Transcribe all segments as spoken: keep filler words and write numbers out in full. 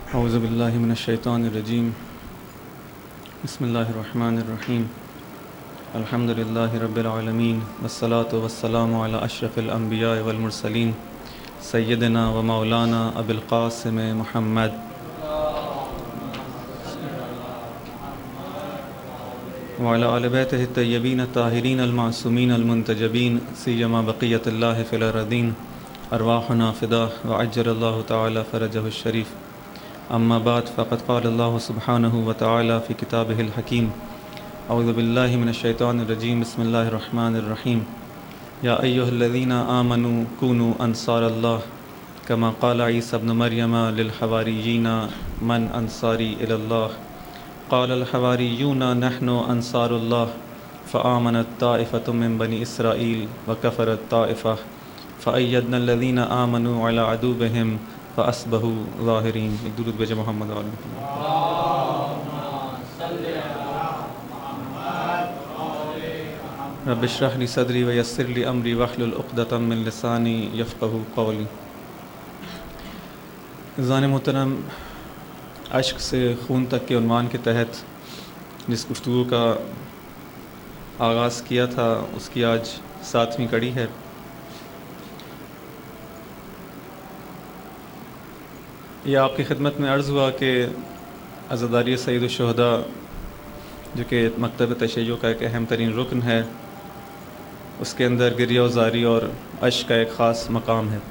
اعوذ باللہ من الشیطان الرجیم بسم اللہ الرحمن الرحیم الحمد للہ رب العالمین والصلاة والسلام علی اشرف الانبیاء والمرسلین سیدنا و مولانا ابی القاسم محمد وعلی آل بیتہ الطیبین الطاہرین المعصومین المنتجبین سیما بقیۃ اللہ فی الارضین ارواحنا فدا وعجل اللہ تعالی فرجہ الشریف. اما بعد فقد قال اللہ سبحانہ وتعالی فی کتابہ الحکیم اعوذ باللہ من الشیطان الرجیم بسم اللہ الرحمن الرحیم یا ایہا الذین آمنوا کونوا انصار اللہ کما قال عیسی ابن مریم للحواریین من انصاری الی اللہ قال الحواریون نحن انصار اللہ فآمنت طائفۃ من بنی اسرائیل وکفرت طائفہ فأیدنا الذین آمنوا علی عدوبہم فأصبحوا ظاہرین. ایک درود بھیجے محمد علیہ. رب اشرح لی صدری ویسر لی امری واحلل عقدۃ من لسانی یفقہوا قولی. عزیزان محترم، عشق سے خون تک کے عنوان کے تحت جس گفتگو کا آغاز کیا تھا اس کی آج ساتویں کڑی ہے. یہ آپ کی خدمت میں عرض ہوا کہ عزاداری سید الشہداء جو کہ مکتب تشیع کا ایک اہم ترین رکن ہے، اس کے اندر گریہ و زاری اور عشق کا ایک خاص مقام ہے.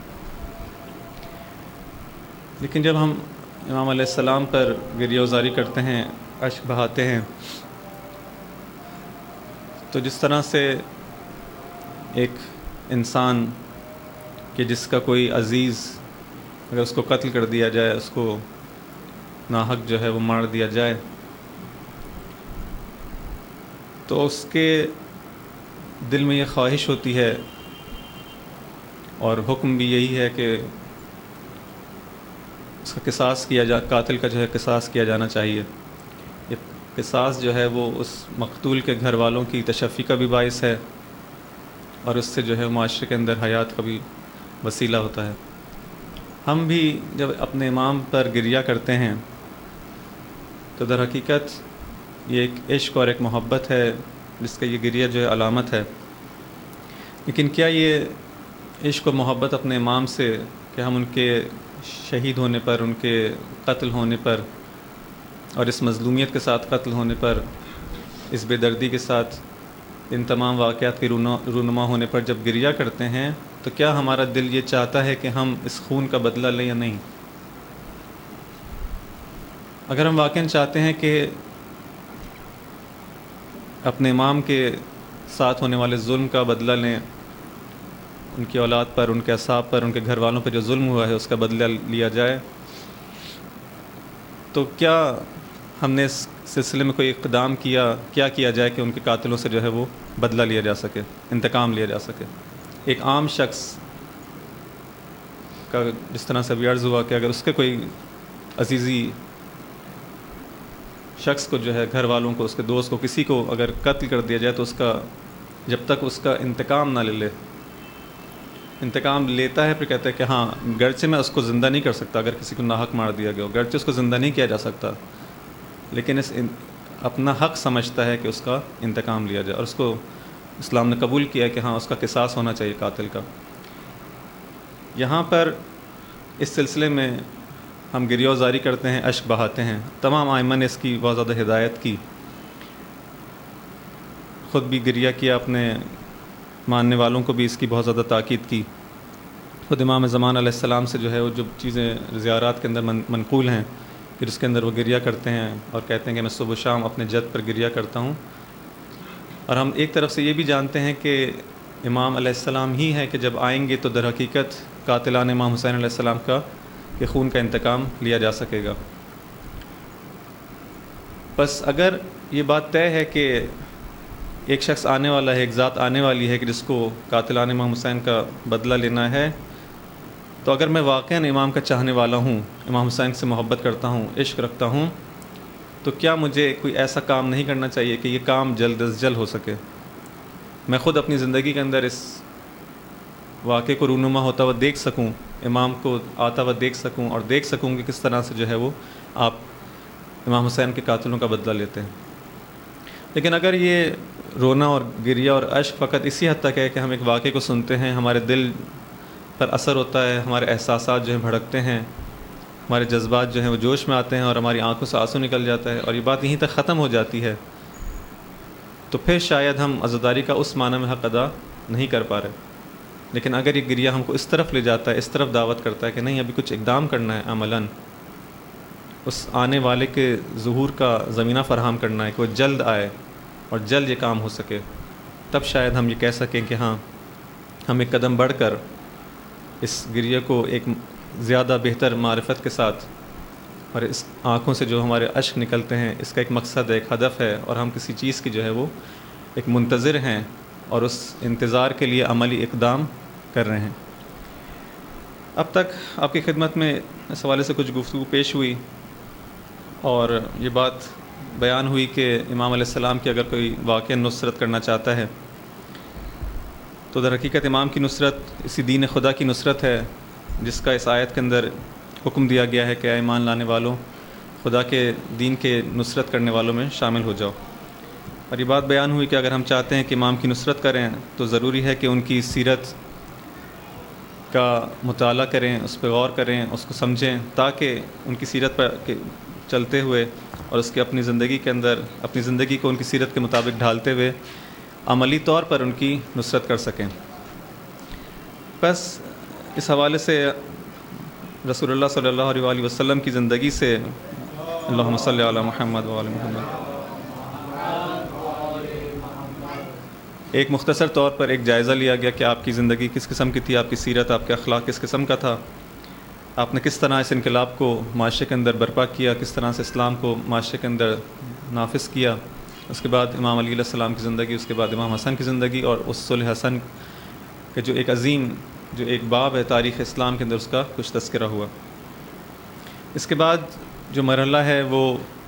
لیکن جب ہم امام علیہ السلام پر گریہ و زاری کرتے ہیں، عشق بہاتے ہیں، تو جس طرح سے ایک انسان کہ جس کا کوئی عزیز اگر اس کو قتل کر دیا جائے، اس کو ناحق جو ہے وہ مار دیا جائے، تو اس کے دل میں یہ خواہش ہوتی ہے اور حکم بھی یہی ہے کہ اس کا قصاص کیا جا قاتل کا جو ہے قصاص کیا جانا چاہیے. یہ قصاص جو ہے وہ اس مقتول کے گھر والوں کی تشفی کا بھی باعث ہے اور اس سے جو ہے معاشرے کے اندر حیات کا بھی وسیلہ ہوتا ہے. ہم بھی جب اپنے امام پر گریہ کرتے ہیں تو در حقیقت یہ ایک عشق اور ایک محبت ہے جس کا یہ گریہ جو ہے علامت ہے. لیکن کیا یہ عشق و محبت اپنے امام سے کہ ہم ان کے شہید ہونے پر، ان کے قتل ہونے پر اور اس مظلومیت کے ساتھ قتل ہونے پر، اس بے دردی کے ساتھ ان تمام واقعات کے رونما ہونے پر جب گریہ کرتے ہیں تو کیا ہمارا دل یہ چاہتا ہے کہ ہم اس خون کا بدلہ لیں یا نہیں؟ اگر ہم واقعاً چاہتے ہیں کہ اپنے امام کے ساتھ ہونے والے ظلم کا بدلہ لیں، ان کی اولاد پر، ان کے اصحاب پر، ان کے گھر والوں پر جو ظلم ہوا ہے اس کا بدلہ لیا جائے، تو کیا ہم نے اس سلسلے میں کوئی اقدام کیا کیا کیا جائے کہ ان کے قاتلوں سے جو ہے وہ بدلہ لیا جا سکے، انتقام لیا جا سکے؟ ایک عام شخص کا جس طرح سے بھی عرض ہوا کہ اگر اس کے کوئی عزیزی شخص کو جو ہے، گھر والوں کو، اس کے دوست کو، کسی کو اگر قتل کر دیا جائے تو اس کا جب تک اس کا انتقام نہ لے لے، انتقام لیتا ہے پھر کہتا ہے کہ ہاں گرچہ میں اس کو زندہ نہیں کر سکتا، اگر کسی کو ناحق مار دیا گیا ہو، گرچہ اس کو زندہ نہیں کیا جا سکتا، لیکن اس اپنا حق سمجھتا ہے کہ اس کا انتقام لیا جائے، اور اس کو اسلام نے قبول کیا کہ ہاں اس کا قصاص ہونا چاہیے قاتل کا. یہاں پر اس سلسلے میں ہم گریہ و زاری کرتے ہیں، عشق بہاتے ہیں. تمام ائمہ نے اس کی بہت زیادہ ہدایت کی، خود بھی گریہ کیا، اپنے ماننے والوں کو بھی اس کی بہت زیادہ تاکید کی. خود امام زمان علیہ السلام سے جو ہے وہ جو چیزیں زیارات کے اندر منقول ہیں پھر اس کے اندر وہ گریہ کرتے ہیں اور کہتے ہیں کہ میں صبح و شام اپنے جد پر گریہ کرتا ہوں. اور ہم ایک طرف سے یہ بھی جانتے ہیں کہ امام علیہ السلام ہی ہے کہ جب آئیں گے تو در حقیقت قاتلان امام حسین علیہ السلام کا کہ خون کا انتقام لیا جا سکے گا. بس اگر یہ بات طے ہے کہ ایک شخص آنے والا ہے، ایک ذات آنے والی ہے کہ جس کو قاتلان امام حسین کا بدلہ لینا ہے، تو اگر میں واقعاً امام کا چاہنے والا ہوں، امام حسین سے محبت کرتا ہوں، عشق رکھتا ہوں، تو کیا مجھے کوئی ایسا کام نہیں کرنا چاہیے کہ یہ کام جلد از جلد ہو سکے؟ میں خود اپنی زندگی کے اندر اس واقعے کو رونما ہوتا ہوا دیکھ سکوں. امام کو آتا ہوا دیکھ سکوں اور دیکھ سکوں کہ کس طرح سے جو ہے وہ آپ امام حسین کے قاتلوں کا بدلہ لیتے ہیں۔ لیکن اگر یہ رونا اور گریہ اور اشک فقط اسی حد تک ہے کہ ہم ایک واقعے کو سنتے ہیں، ہمارے دل پر اثر ہوتا ہے، ہمارے احساسات جو ہیں بھڑکتے ہیں، ہمارے جذبات جو ہیں وہ جوش میں آتے ہیں اور ہماری آنکھوں سے آنسو نکل جاتا ہے اور یہ بات یہیں تک ختم ہو جاتی ہے، تو پھر شاید ہم عزاداری کا اس معنی میں حق ادا نہیں کر پا رہے۔ لیکن اگر یہ گریہ ہم کو اس طرف لے جاتا ہے، اس طرف دعوت کرتا ہے کہ نہیں ابھی کچھ اقدام کرنا ہے، عملاً اس آنے والے کے ظہور کا زمینہ فراہم کرنا ہے کہ وہ جلد آئے اور جلد یہ کام ہو سکے، تب شاید ہم یہ کہہ سکیں کہ ہاں ہم ایک قدم بڑھ کر اس گریہ کو ایک زیادہ بہتر معرفت کے ساتھ اور اس آنکھوں سے جو ہمارے اشک نکلتے ہیں اس کا ایک مقصد ہے، ایک ہدف ہے، اور ہم کسی چیز کی جو ہے وہ ایک منتظر ہیں اور اس انتظار کے لیے عملی اقدام کر رہے ہیں۔ اب تک آپ کی خدمت میں اس حوالے سے کچھ گفتگو پیش ہوئی اور یہ بات بیان ہوئی کہ امام علیہ السلام کی اگر کوئی واقعہ نصرت کرنا چاہتا ہے تو در حقیقت امام کی نصرت اسی دین خدا کی نصرت ہے جس کا اس آیت کے اندر حکم دیا گیا ہے کہ اے ایمان لانے والوں خدا کے دین کے نصرت کرنے والوں میں شامل ہو جاؤ۔ اور یہ بات بیان ہوئی کہ اگر ہم چاہتے ہیں کہ امام کی نصرت کریں تو ضروری ہے کہ ان کی سیرت کا مطالعہ کریں، اس پہ غور کریں، اس کو سمجھیں، تاکہ ان کی سیرت پر چلتے ہوئے اور اس کے اپنی زندگی کے اندر اپنی زندگی کو ان کی سیرت کے مطابق ڈھالتے ہوئے عملی طور پر ان کی نصرت کر سکیں۔ بس اس حوالے سے رسول اللہ صلی اللہ علیہ وآلہ وسلم کی زندگی سے اللہم صلی علی محمد وعلی محمد ایک مختصر طور پر ایک جائزہ لیا گیا کہ آپ کی زندگی کس قسم کی تھی، آپ کی سیرت، آپ کے اخلاق کس قسم کا تھا، آپ نے کس طرح اس انقلاب کو معاشرے کے اندر برپا کیا، کس طرح سے اسلام کو معاشرے کے اندر نافذ کیا۔ اس کے بعد امام علی علیہ السلام کی زندگی، اس کے بعد امام حسن کی زندگی اور اس صلح حسن کا جو ایک عظیم جو ایک باب ہے تاریخ اسلام کے اندر اس کا کچھ تذکرہ ہوا۔ اس کے بعد جو مرحلہ ہے وہ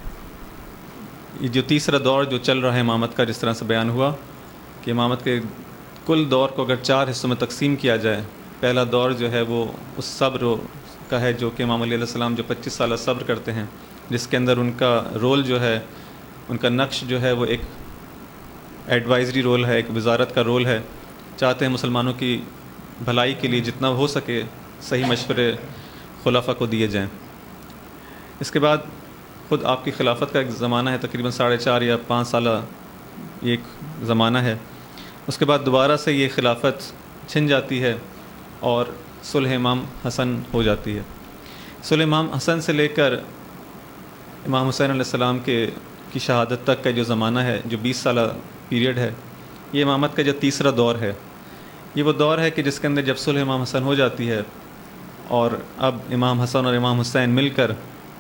یہ جو تیسرا دور جو چل رہا ہے امامت کا، جس طرح سے بیان ہوا کہ امامت کے کل دور کو اگر چار حصوں میں تقسیم کیا جائے، پہلا دور جو ہے وہ اس صبر کا ہے جو کہ امام علی علیہ السلام جو پچیس سالہ صبر کرتے ہیں، جس کے اندر ان کا رول جو ہے، ان کا نقش جو ہے وہ ایک ایڈوائزری رول ہے، ایک وزارت کا رول ہے، چاہتے ہیں مسلمانوں کی بھلائی کے لیے جتنا ہو سکے صحیح مشورے خلفاء کو دیے جائیں۔ اس کے بعد خود آپ کی خلافت کا ایک زمانہ ہے، تقریباً ساڑھے چار یا پانچ سالہ یہ ایک زمانہ ہے۔ اس کے بعد دوبارہ سے یہ خلافت چھن جاتی ہے اور صلح امام حسن ہو جاتی ہے۔ صلح امام حسن سے لے کر امام حسین علیہ السلام کے کی شہادت تک کا جو زمانہ ہے، جو بیس سالہ پیریڈ ہے، یہ امامت کا جو تیسرا دور ہے، یہ وہ دور ہے کہ جس کے اندر جب صلح امام حسن ہو جاتی ہے اور اب امام حسن اور امام حسین مل کر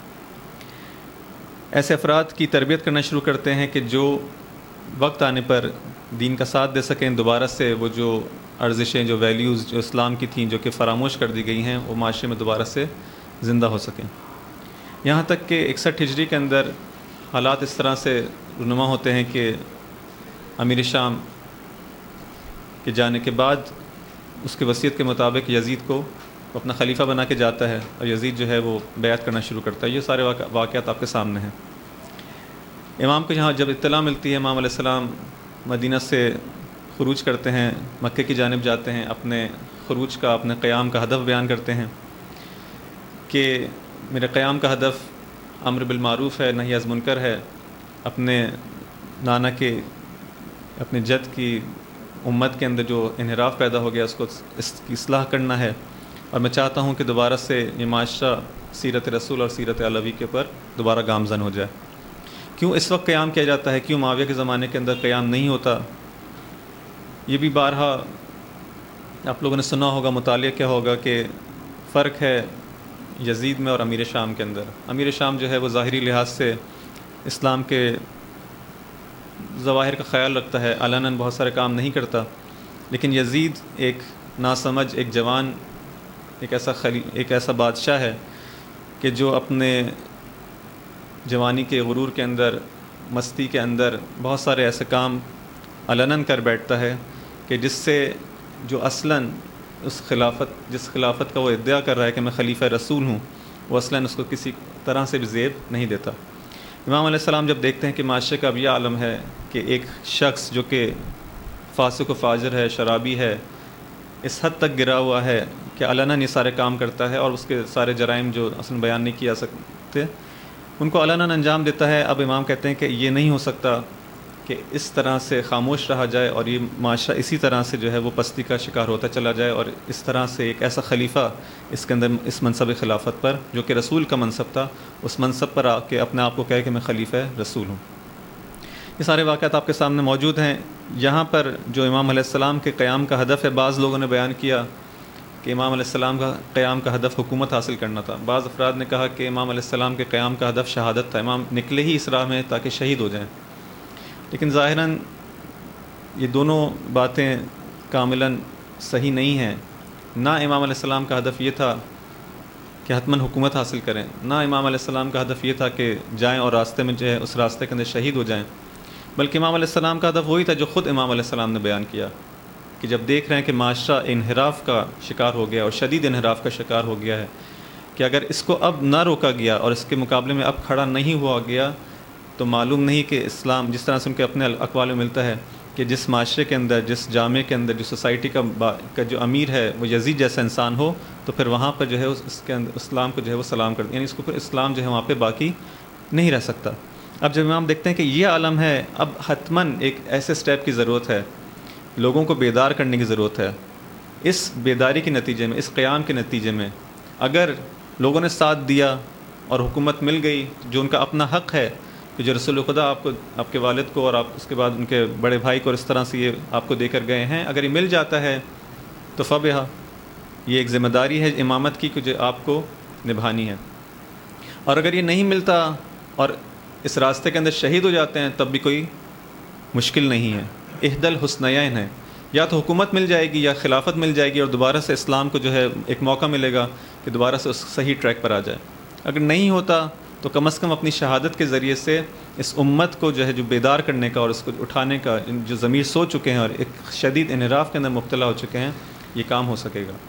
ایسے افراد کی تربیت کرنا شروع کرتے ہیں کہ جو وقت آنے پر دین کا ساتھ دے سکیں، دوبارہ سے وہ جو ارزشیں، جو ویلیوز جو اسلام کی تھیں جو کہ فراموش کر دی گئی ہیں، وہ معاشرے میں دوبارہ سے زندہ ہو سکیں۔ یہاں تک کہ اکسٹھ ہجری کے اندر حالات اس طرح سے رونما ہوتے ہیں کہ امیر شام کے جانے کے بعد اس کے وصیت کے مطابق یزید کو اپنا خلیفہ بنا کے جاتا ہے اور یزید جو ہے وہ بیعت کرنا شروع کرتا ہے۔ یہ سارے واقعات آپ کے سامنے ہیں۔ امام کو یہاں جب اطلاع ملتی ہے، امام علیہ السلام مدینہ سے خروج کرتے ہیں، مکے کی جانب جاتے ہیں، اپنے خروج کا، اپنے قیام کا ہدف بیان کرتے ہیں کہ میرے قیام کا ہدف امر بالمعروف ہے، نہی از منکر ہے، اپنے نانا کے اپنے جد کی امت کے اندر جو انحراف پیدا ہو گیا اس کو اس کی اصلاح کرنا ہے، اور میں چاہتا ہوں کہ دوبارہ سے یہ معاشرہ سیرت رسول اور سیرت علوی کے اوپر دوبارہ گامزن ہو جائے۔ کیوں اس وقت قیام کیا جاتا ہے، کیوں معاویہ کے زمانے کے اندر قیام نہیں ہوتا؟ یہ بھی بارہا آپ لوگوں نے سنا ہوگا، مطالعہ کیا ہوگا کہ فرق ہے یزید میں اور امیر شام کے اندر۔ امیر شام جو ہے وہ ظاہری لحاظ سے اسلام کے ظواہر کا خیال رکھتا ہے، علناً بہت سارے کام نہیں کرتا، لیکن یزید ایک ناسمجھ، ایک جوان، ایک ایسا خلی ایک ایسا بادشاہ ہے کہ جو اپنے جوانی کے غرور کے اندر، مستی کے اندر بہت سارے ایسے کام علناً کر بیٹھتا ہے کہ جس سے جو اصلاً اس خلافت جس خلافت کا وہ ادعا کر رہا ہے کہ میں خلیفہ رسول ہوں، وہ اصلاً اس کو کسی طرح سے بھی زیب نہیں دیتا۔ امام علیہ السلام جب دیکھتے ہیں کہ معاشرے کا اب یہ عالم ہے کہ ایک شخص جو کہ فاسق و فاجر ہے، شرابی ہے، اس حد تک گرا ہوا ہے کہ علناً یہ سارے کام کرتا ہے اور اس کے سارے جرائم جو اصلاً بیان نہیں کیا سکتے ان کو علناً انجام دیتا ہے، اب امام کہتے ہیں کہ یہ نہیں ہو سکتا کہ اس طرح سے خاموش رہا جائے اور یہ معاشرہ اسی طرح سے جو ہے وہ پستی کا شکار ہوتا چلا جائے، اور اس طرح سے ایک ایسا خلیفہ اس کے اندر اس منصب خلافت پر جو کہ رسول کا منصب تھا، اس منصب پر آ کے اپنے آپ کو کہے کہ میں خلیفہ رسول ہوں۔ یہ سارے واقعات آپ کے سامنے موجود ہیں۔ یہاں پر جو امام علیہ السلام کے قیام کا ہدف ہے، بعض لوگوں نے بیان کیا کہ امام علیہ السلام کا قیام کا ہدف حکومت حاصل کرنا تھا، بعض افراد نے کہا کہ امام علیہ السلام کے قیام کا ہدف شہادت تھا، امام نکلے ہی اس راہ میں تاکہ شہید ہو جائیں، لیکن ظاہراً یہ دونوں باتیں کاملاً صحیح نہیں ہیں۔ نہ امام علیہ السلام کا ہدف یہ تھا کہ حتماً حکومت حاصل کریں، نہ امام علیہ السلام کا ہدف یہ تھا کہ جائیں اور راستے میں جو ہے اس راستے کے اندر شہید ہو جائیں، بلکہ امام علیہ السلام کا ہدف وہی تھا جو خود امام علیہ السلام نے بیان کیا کہ جب دیکھ رہے ہیں کہ معاشرہ انحراف کا شکار ہو گیا اور شدید انحراف کا شکار ہو گیا ہے، کہ اگر اس کو اب نہ روکا گیا اور اس کے مقابلے میں اب کھڑا نہیں ہوا گیا تو معلوم نہیں کہ اسلام جس طرح سے ان کے اپنے اقوال میں ملتا ہے کہ جس معاشرے کے اندر، جس جامعے کے اندر، جس سوسائٹی کا با کا جو امیر ہے وہ یزید جیسا انسان ہو تو پھر وہاں پر جو ہے اس کے اندر اسلام کو جو ہے وہ سلام کر، یعنی اس کو پھر اسلام جو ہے وہاں پہ باقی نہیں رہ سکتا۔ اب جب امام دیکھتے ہیں کہ یہ عالم ہے، اب حتماً ایک ایسے سٹیپ کی ضرورت ہے، لوگوں کو بیدار کرنے کی ضرورت ہے۔ اس بیداری کے نتیجے میں، اس قیام کے نتیجے میں اگر لوگوں نے ساتھ دیا اور حکومت مل گئی جو ان کا اپنا حق ہے، کہ جو رسول خدا آپ کو، آپ کے والد کو اور آپ اس کے بعد ان کے بڑے بھائی کو اور اس طرح سے یہ آپ کو دے کر گئے ہیں، اگر یہ مل جاتا ہے تو فبہا، یہ ایک ذمہ داری ہے امامت کی کہ جو آپ کو نبھانی ہے، اور اگر یہ نہیں ملتا اور اس راستے کے اندر شہید ہو جاتے ہیں تب بھی کوئی مشکل نہیں ہے۔ احدى الحسنیین ہے، یا تو حکومت مل جائے گی یا خلافت مل جائے گی اور دوبارہ سے اسلام کو جو ہے ایک موقع ملے گا کہ دوبارہ سے اس صحیح ٹریک پر آ جائے، اگر نہیں ہوتا تو کم از کم اپنی شہادت کے ذریعے سے اس امت کو جو ہے جو بیدار کرنے کا اور اس کو اٹھانے کا، جو ضمیر سو چکے ہیں اور ایک شدید انحراف کے اندر مبتلا ہو چکے ہیں، یہ کام ہو سکے گا۔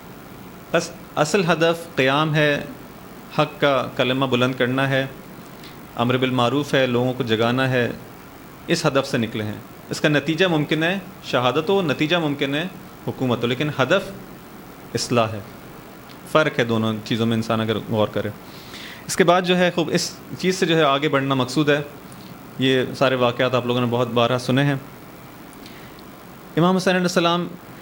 بس اصل ہدف قیام ہے، حق کا کلمہ بلند کرنا ہے، امر بالمعروف ہے، لوگوں کو جگانا ہے، اس ہدف سے نکلے ہیں۔ اس کا نتیجہ ممکن ہے شہادت ہو، نتیجہ ممکن ہے حکومت ہو، لیکن ہدف اصلاح ہے۔ فرق ہے دونوں چیزوں میں، انسان اگر غور کرے۔ اس کے بعد جو ہے خوب اس چیز سے جو ہے آگے بڑھنا مقصود ہے۔ یہ سارے واقعات آپ لوگوں نے بہت بارہ سنے ہیں۔ امام حسین علیہ السلام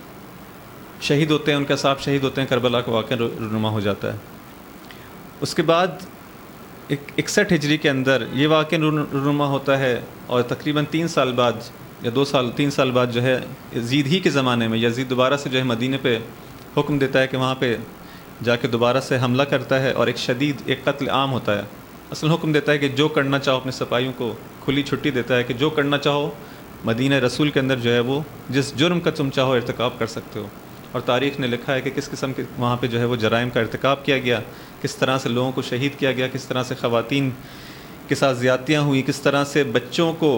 شہید ہوتے ہیں، ان کا صاحب شہید ہوتے ہیں، کربلا کا واقعہ رونما ہو جاتا ہے۔ اس کے بعد اکسٹھ ہجری کے اندر یہ واقعہ رونما ہوتا ہے، اور تقریباً تین سال بعد یا دو سال تین سال بعد جو ہے یزید ہی کے زمانے میں یزید دوبارہ سے جو ہے مدینے پہ حکم دیتا ہے کہ وہاں پہ جا کے دوبارہ سے حملہ کرتا ہے، اور ایک شدید ایک قتل عام ہوتا ہے۔ اصل حکم دیتا ہے کہ جو کرنا چاہو، اپنے سپاہیوں کو کھلی چھٹی دیتا ہے کہ جو کرنا چاہو مدینہ رسول کے اندر جو ہے وہ جس جرم کا تم چاہو ارتکاب کر سکتے ہو، اور تاریخ نے لکھا ہے کہ کس قسم کے وہاں پہ جو ہے وہ جرائم کا ارتکاب کیا گیا، کس طرح سے لوگوں کو شہید کیا گیا، کس طرح سے خواتین کے ساتھ زیادتیاں ہوئی، کس طرح سے بچوں کو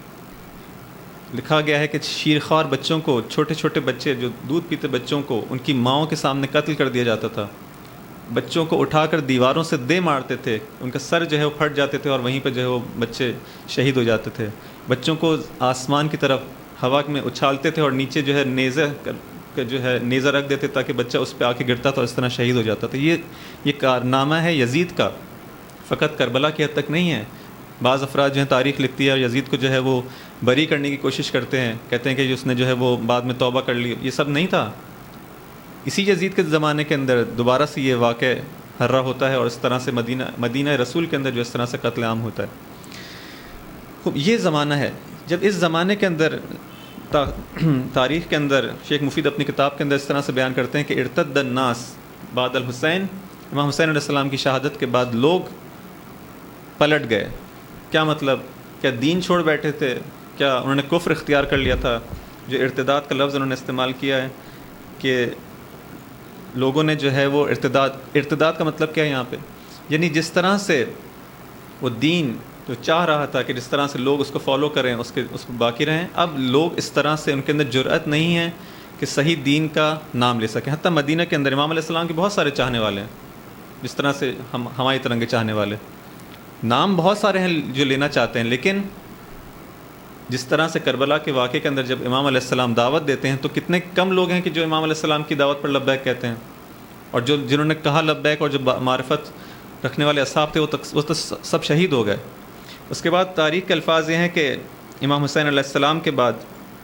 لکھا گیا ہے کہ شیرخوار بچوں کو، چھوٹے چھوٹے بچے جو دودھ پیتے بچوں کو ان کی ماؤں کے سامنے قتل کر دیا جاتا تھا، بچوں کو اٹھا کر دیواروں سے دے مارتے تھے، ان کا سر جو ہے وہ پھٹ جاتے تھے اور وہیں پہ جو ہے وہ بچے شہید ہو جاتے تھے، بچوں کو آسمان کی طرف ہوا میں اچھالتے تھے اور نیچے جو ہے نیزہ جو ہے نیزہ رکھ دیتے تاکہ بچہ اس پہ آ کے گرتا تھا اور اس طرح شہید ہو جاتا تھا۔ یہ یہ کارنامہ ہے یزید کا، فقط کربلا کی حد تک نہیں ہے۔ بعض افراد جو ہیں تاریخ لکھتی ہے اور یزید کو جو ہے وہ بری کرنے کی کوشش کرتے ہیں، کہتے ہیں کہ اس نے جو ہے وہ بعد میں توبہ کر لی، یہ سب نہیں تھا۔ اسی یزید کے زمانے کے اندر دوبارہ سے یہ واقع ہررا ہوتا ہے، اور اس طرح سے مدینہ مدینہ رسول کے اندر جو اس طرح سے قتل عام ہوتا ہے۔ خوب یہ زمانہ ہے، جب اس زمانے کے اندر تاریخ کے اندر شیخ مفید اپنی کتاب کے اندر اس طرح سے بیان کرتے ہیں کہ ارتد الناس بعد الحسین، امام حسین علیہ السلام کی شہادت کے بعد لوگ پلٹ گئے۔ کیا مطلب؟ کیا دین چھوڑ بیٹھے تھے؟ کیا انہوں نے کفر اختیار کر لیا تھا؟ جو ارتداد کا لفظ انہوں نے استعمال کیا ہے کہ لوگوں نے جو ہے وہ ارتداد ارتداد کا مطلب کیا ہے یہاں پہ؟ یعنی جس طرح سے وہ دین جو چاہ رہا تھا کہ جس طرح سے لوگ اس کو فالو کریں، اس کے اس کو باقی رہیں، اب لوگ اس طرح سے ان کے اندر جرأت نہیں ہے کہ صحیح دین کا نام لے سکیں. حتیٰ مدینہ کے اندر امام علیہ السلام کے بہت سارے چاہنے والے ہیں، جس طرح سے ہم ہماری طرح کے چاہنے والے نام بہت سارے ہیں جو لینا چاہتے ہیں، لیکن جس طرح سے کربلا کے واقعے کے اندر جب امام علیہ السلام دعوت دیتے ہیں تو کتنے کم لوگ ہیں کہ جو امام علیہ السلام کی دعوت پر لبیک کہتے ہیں، اور جو جنہوں نے کہا لبیک اور جو معرفت رکھنے والے اصحاب تھے وہ وہ تو سب شہید ہو گئے. اس کے بعد تاریخ کے الفاظ یہ ہیں کہ امام حسین علیہ السلام کے بعد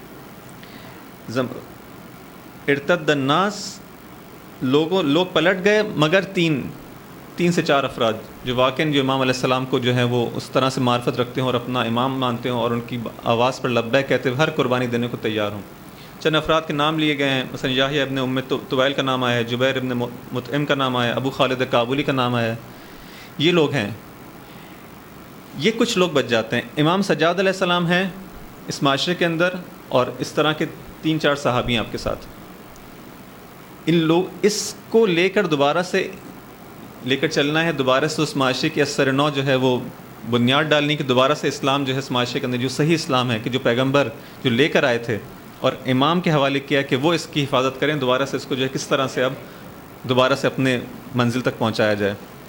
ارتد الناس، لوگوں لوگ پلٹ گئے مگر تین تین سے چار افراد جو واقعاً جو امام علیہ السلام کو جو ہے وہ اس طرح سے معرفت رکھتے ہوں اور اپنا امام مانتے ہوں اور ان کی آواز پر لبیک کہتے ہوئے ہر قربانی دینے کو تیار ہوں. چند افراد کے نام لیے گئے ہیں، مثلا یحییٰ ابن ام طویل کا نام آیا ہے، جبیر ابن مطعم کا نام آیا ہے، ابو خالد کابلی کا نام آیا ہے. یہ لوگ ہیں، یہ کچھ لوگ بچ جاتے ہیں. امام سجاد علیہ السلام ہیں اس معاشرے کے اندر، اور اس طرح کے تین چار صحابی ہیں آپ کے ساتھ. ان لوگ اس کو لے کر دوبارہ سے لے کر چلنا ہے، دوبارہ سے اس معاشرے کی اثر نو جو ہے وہ بنیاد ڈالنی کہ دوبارہ سے اسلام جو ہے اس معاشرے کے اندر جو صحیح اسلام ہے کہ جو پیغمبر جو لے کر آئے تھے اور امام کے حوالے کیا کہ وہ اس کی حفاظت کریں، دوبارہ سے اس کو جو ہے کس طرح سے اب دوبارہ سے اپنے منزل تک پہنچایا جائے.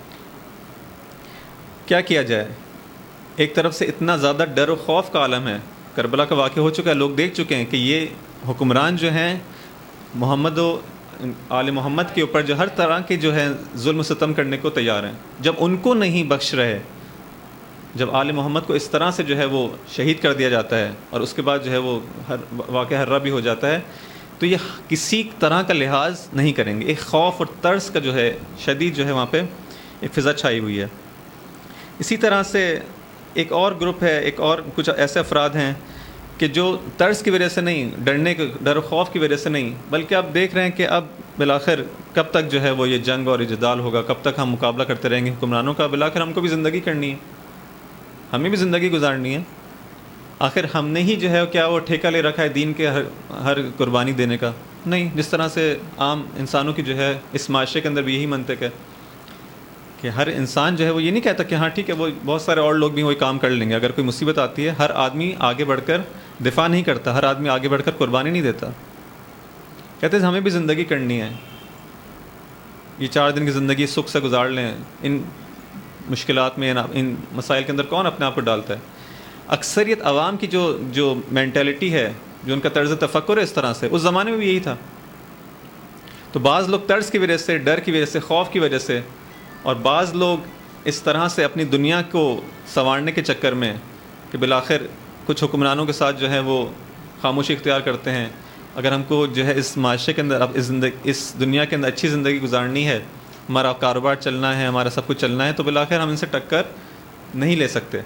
کیا کیا جائے؟ ایک طرف سے اتنا زیادہ ڈر و خوف کا عالم ہے، کربلا کا واقعہ ہو چکا ہے، لوگ دیکھ چکے ہیں کہ یہ حکمران جو ہیں محمد و آل محمد کے اوپر جو ہر طرح کے جو ہے ظلم و ستم کرنے کو تیار ہیں. جب ان کو نہیں بخش رہے، جب آل محمد کو اس طرح سے جو ہے وہ شہید کر دیا جاتا ہے اور اس کے بعد جو ہے وہ ہر واقعہ ہررا بھی ہو جاتا ہے، تو یہ کسی طرح کا لحاظ نہیں کریں گے. ایک خوف اور ترس کا جو ہے شدید جو ہے وہاں پہ ایک فضا چھائی ہوئی ہے. اسی طرح سے ایک اور گروپ ہے، ایک اور کچھ ایسے افراد ہیں کہ جو ترس کی وجہ سے نہیں، ڈرنے کے ڈر و خوف کی وجہ سے نہیں، بلکہ آپ دیکھ رہے ہیں کہ اب بالآخر کب تک جو ہے وہ یہ جنگ اور جدال ہوگا، کب تک ہم مقابلہ کرتے رہیں گے حکمرانوں کا. بالآخر ہم کو بھی زندگی کرنی ہے، ہمیں بھی زندگی گزارنی ہے. آخر ہم نے ہی جو ہے کیا وہ ٹھیکہ لے رکھا ہے دین کے ہر ہر قربانی دینے کا؟ نہیں. جس طرح سے عام انسانوں کی جو ہے اس معاشرے کے اندر بھی یہی منطق ہے کہ ہر انسان جو ہے وہ یہ نہیں کہتا کہ ہاں ٹھیک ہے وہ بہت سارے اور لوگ بھی وہی کام کر لیں گے. اگر کوئی مصیبت آتی ہے ہر آدمی آگے بڑھ کر دفاع نہیں کرتا، ہر آدمی آگے بڑھ کر قربانی نہیں دیتا. کہتے ہیں ہمیں بھی زندگی کرنی ہے، یہ چار دن کی زندگی سکھ سے گزار لیں. ان مشکلات میں ان مسائل کے اندر کون اپنے آپ کو ڈالتا ہے؟ اکثریت عوام کی جو جو مینٹیلٹی ہے، جو ان کا طرز تفکر ہے اس طرح سے، اس زمانے میں بھی یہی تھا. تو بعض لوگ طرز کی وجہ سے، ڈر کی وجہ سے، خوف کی وجہ سے، اور بعض لوگ اس طرح سے اپنی دنیا کو سنوارنے کے چکر میں کہ بالآخر کچھ حکمرانوں کے ساتھ جو ہے وہ خاموشی اختیار کرتے ہیں. اگر ہم کو جو ہے اس معاشرے کے اندر اب اس زندگی اس دنیا کے اندر اچھی زندگی گزارنی ہے، ہمارا کاروبار چلنا ہے، ہمارا سب کچھ چلنا ہے، تو بالآخر ہم ان سے ٹکر نہیں لے سکتے.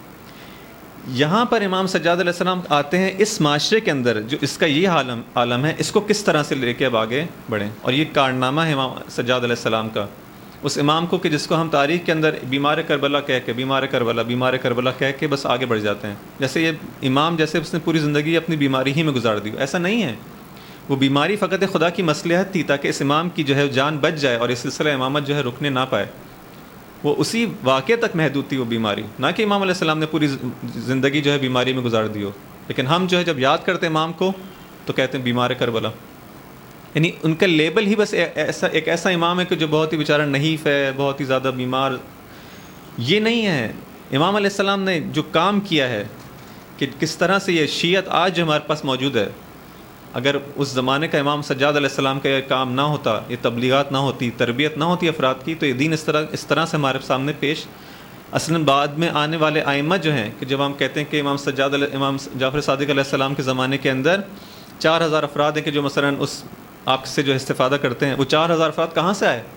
یہاں پر امام سجاد علیہ السلام آتے ہیں اس معاشرے کے اندر جو اس کا یہ عالم عالم ہے، اس کو کس طرح سے لے کے اب آگے بڑھیں. اور یہ کارنامہ ہے امام سجاد علیہ السلام کا، اس امام کو کہ جس کو ہم تاریخ کے اندر بیمار کربلا کہہ کے بیمار کربلا بیمار کربلا کہہ کے بس آگے بڑھ جاتے ہیں. جیسے یہ امام جیسے اس نے پوری زندگی اپنی بیماری ہی میں گزار دی. ایسا نہیں ہے، وہ بیماری فقط خدا کی مصلحت تھی تاکہ اس امام کی جو ہے جان بچ جائے اور اس سلسلہ امامت جو ہے رکنے نہ پائے. وہ اسی واقعے تک محدود تھی وہ بیماری، نہ کہ امام علیہ السلام نے پوری زندگی جو ہے بیماری میں گزار دی ہو. لیکن ہم جو ہے جب یاد کرتے ہیں امام کو تو کہتے ہیں بیمار کربلا. یعنی ان کا لیبل ہی بس ایسا ایک ایسا امام ہے کہ جو بہت ہی بیچارہ نحیف ہے، بہت ہی زیادہ بیمار. یہ نہیں ہے. امام علیہ السلام نے جو کام کیا ہے کہ کس طرح سے یہ شیعت آج جو ہمارے پاس موجود ہے، اگر اس زمانے کا امام سجاد علیہ السلام کا یہ کام نہ ہوتا، یہ تبلیغات نہ ہوتی، تربیت نہ ہوتی افراد کی، تو یہ دین اس طرح اس طرح سے ہمارے سامنے پیش. اصلاً بعد میں آنے والے ائمہ جو ہیں کہ جب ہم کہتے ہیں کہ امام سجاد علیہ امام جعفر صادق علیہ السلام کے زمانے کے اندر چار ہزار افراد ہیں کہ جو مثلاً اس آپ سے جو استفادہ کرتے ہیں، وہ چار ہزار افراد کہاں سے آئے؟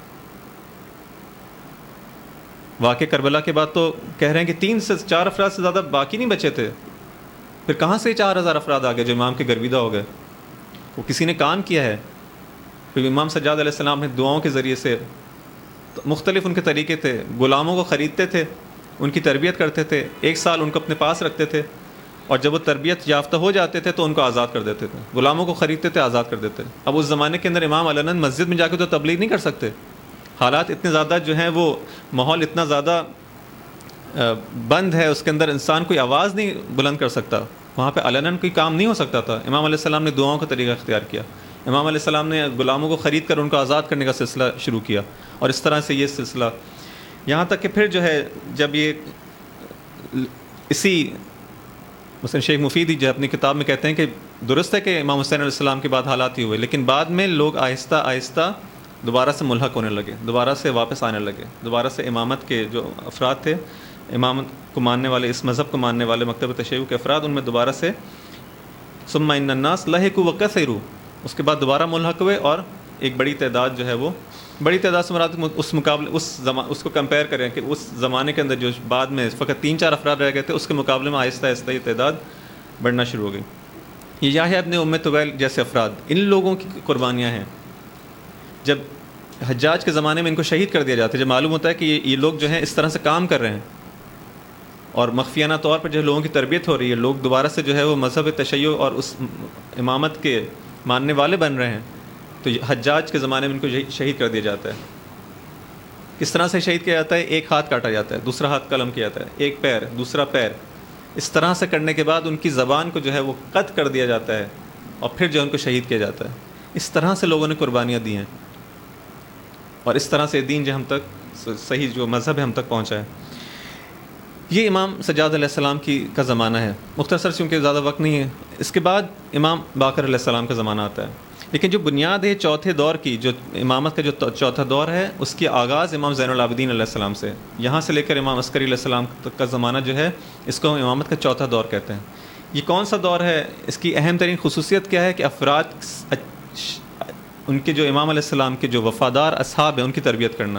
واقع کربلا کے بعد تو کہہ رہے ہیں کہ تین سے چار افراد سے زیادہ باقی نہیں بچے تھے. پھر کہاں سے چار ہزار افراد آ گئے جو امام کے گرویدہ ہو گئے؟ وہ کسی نے کام کیا ہے. پھر امام سجاد علیہ السلام نے دعاؤں کے ذریعے سے، مختلف ان کے طریقے تھے، غلاموں کو خریدتے تھے، ان کی تربیت کرتے تھے، ایک سال ان کو اپنے پاس رکھتے تھے، اور جب وہ تربیت یافتہ ہو جاتے تھے تو ان کو آزاد کر دیتے تھے. غلاموں کو خریدتے تھے، آزاد کر دیتے. اب اس زمانے کے اندر امام علناً مسجد میں جا کے تو تبلیغ نہیں کر سکتے. حالات اتنے زیادہ جو ہیں وہ ماحول اتنا زیادہ بند ہے، اس کے اندر انسان کوئی آواز نہیں بلند کر سکتا. وہاں پہ علناً کوئی کام نہیں ہو سکتا تھا. امام علیہ السلام نے دعاؤں کا طریقہ اختیار کیا. امام علیہ السلام نے غلاموں کو خرید کر ان کو آزاد کرنے کا سلسلہ شروع کیا، اور اس طرح سے یہ سلسلہ یہاں تک کہ پھر جو ہے جب یہ اسی مثلا شیخ مفیدی جو اپنی کتاب میں کہتے ہیں کہ درست ہے کہ امام حسین علیہ السلام کے بعد حالات ہی ہوئے، لیکن بعد میں لوگ آہستہ آہستہ دوبارہ سے ملحق ہونے لگے، دوبارہ سے واپس آنے لگے، دوبارہ سے امامت کے جو افراد تھے، امامت کو ماننے والے، اس مذہب کو ماننے والے مکتب تشیع کے افراد، ان میں دوبارہ سے ثم ان الناس لحقوا وکثروا، اس کے بعد دوبارہ ملحق ہوئے، اور ایک بڑی تعداد جو ہے وہ بڑی تعداد سے مراد اس مقابلے اس زمان اس کو کمپیئر کریں کہ اس زمانے کے اندر جو بعد میں فقط تین چار افراد رہ گئے تھے، اس کے مقابلے میں آہستہ آہستہ یہ تعداد بڑھنا شروع ہو گئی۔ یہ یحییٰ ابن ام طویل جیسے افراد، ان لوگوں کی قربانیاں ہیں۔ جب حجاج کے زمانے میں ان کو شہید کر دیا جاتا ہے، جب معلوم ہوتا ہے کہ یہ لوگ جو ہیں اس طرح سے کام کر رہے ہیں اور مخفیانہ طور پر جو لوگوں کی تربیت ہو رہی ہے، لوگ دوبارہ سے جو ہے وہ مذہب تشیع اور اس امامت کے ماننے والے بن رہے ہیں، تو حجاج کے زمانے میں ان کو شہید کر دیا جاتا ہے۔ کس طرح سے شہید کیا جاتا ہے؟ ایک ہاتھ کاٹا جاتا ہے، دوسرا ہاتھ قلم کیا جاتا ہے، ایک پیر، دوسرا پیر، اس طرح سے کرنے کے بعد ان کی زبان کو جو ہے وہ قطع کر دیا جاتا ہے، اور پھر جو ان کو شہید کیا جاتا ہے۔ اس طرح سے لوگوں نے قربانیاں دی ہیں، اور اس طرح سے دین جو ہم تک صحیح جو مذہب ہے ہم تک پہنچا ہے۔ یہ امام سجاد علیہ السلام کی کا زمانہ ہے، مختصر چونکہ زیادہ وقت نہیں ہے۔ اس کے بعد امام باقر علیہ السلام کا زمانہ آتا ہے، لیکن جو بنیاد ہے چوتھے دور کی، جو امامت کا جو چوتھا دور ہے، اس کی آغاز امام زین العابدین علیہ السلام سے، یہاں سے لے کر امام عسکری علیہ السلام تک کا زمانہ جو ہے، اس کو ہم امامت کا چوتھا دور کہتے ہیں۔ یہ کون سا دور ہے؟ اس کی اہم ترین خصوصیت کیا ہے کہ افراد ان کے جو امام علیہ السلام کے جو وفادار اصحاب ہیں ان کی تربیت کرنا۔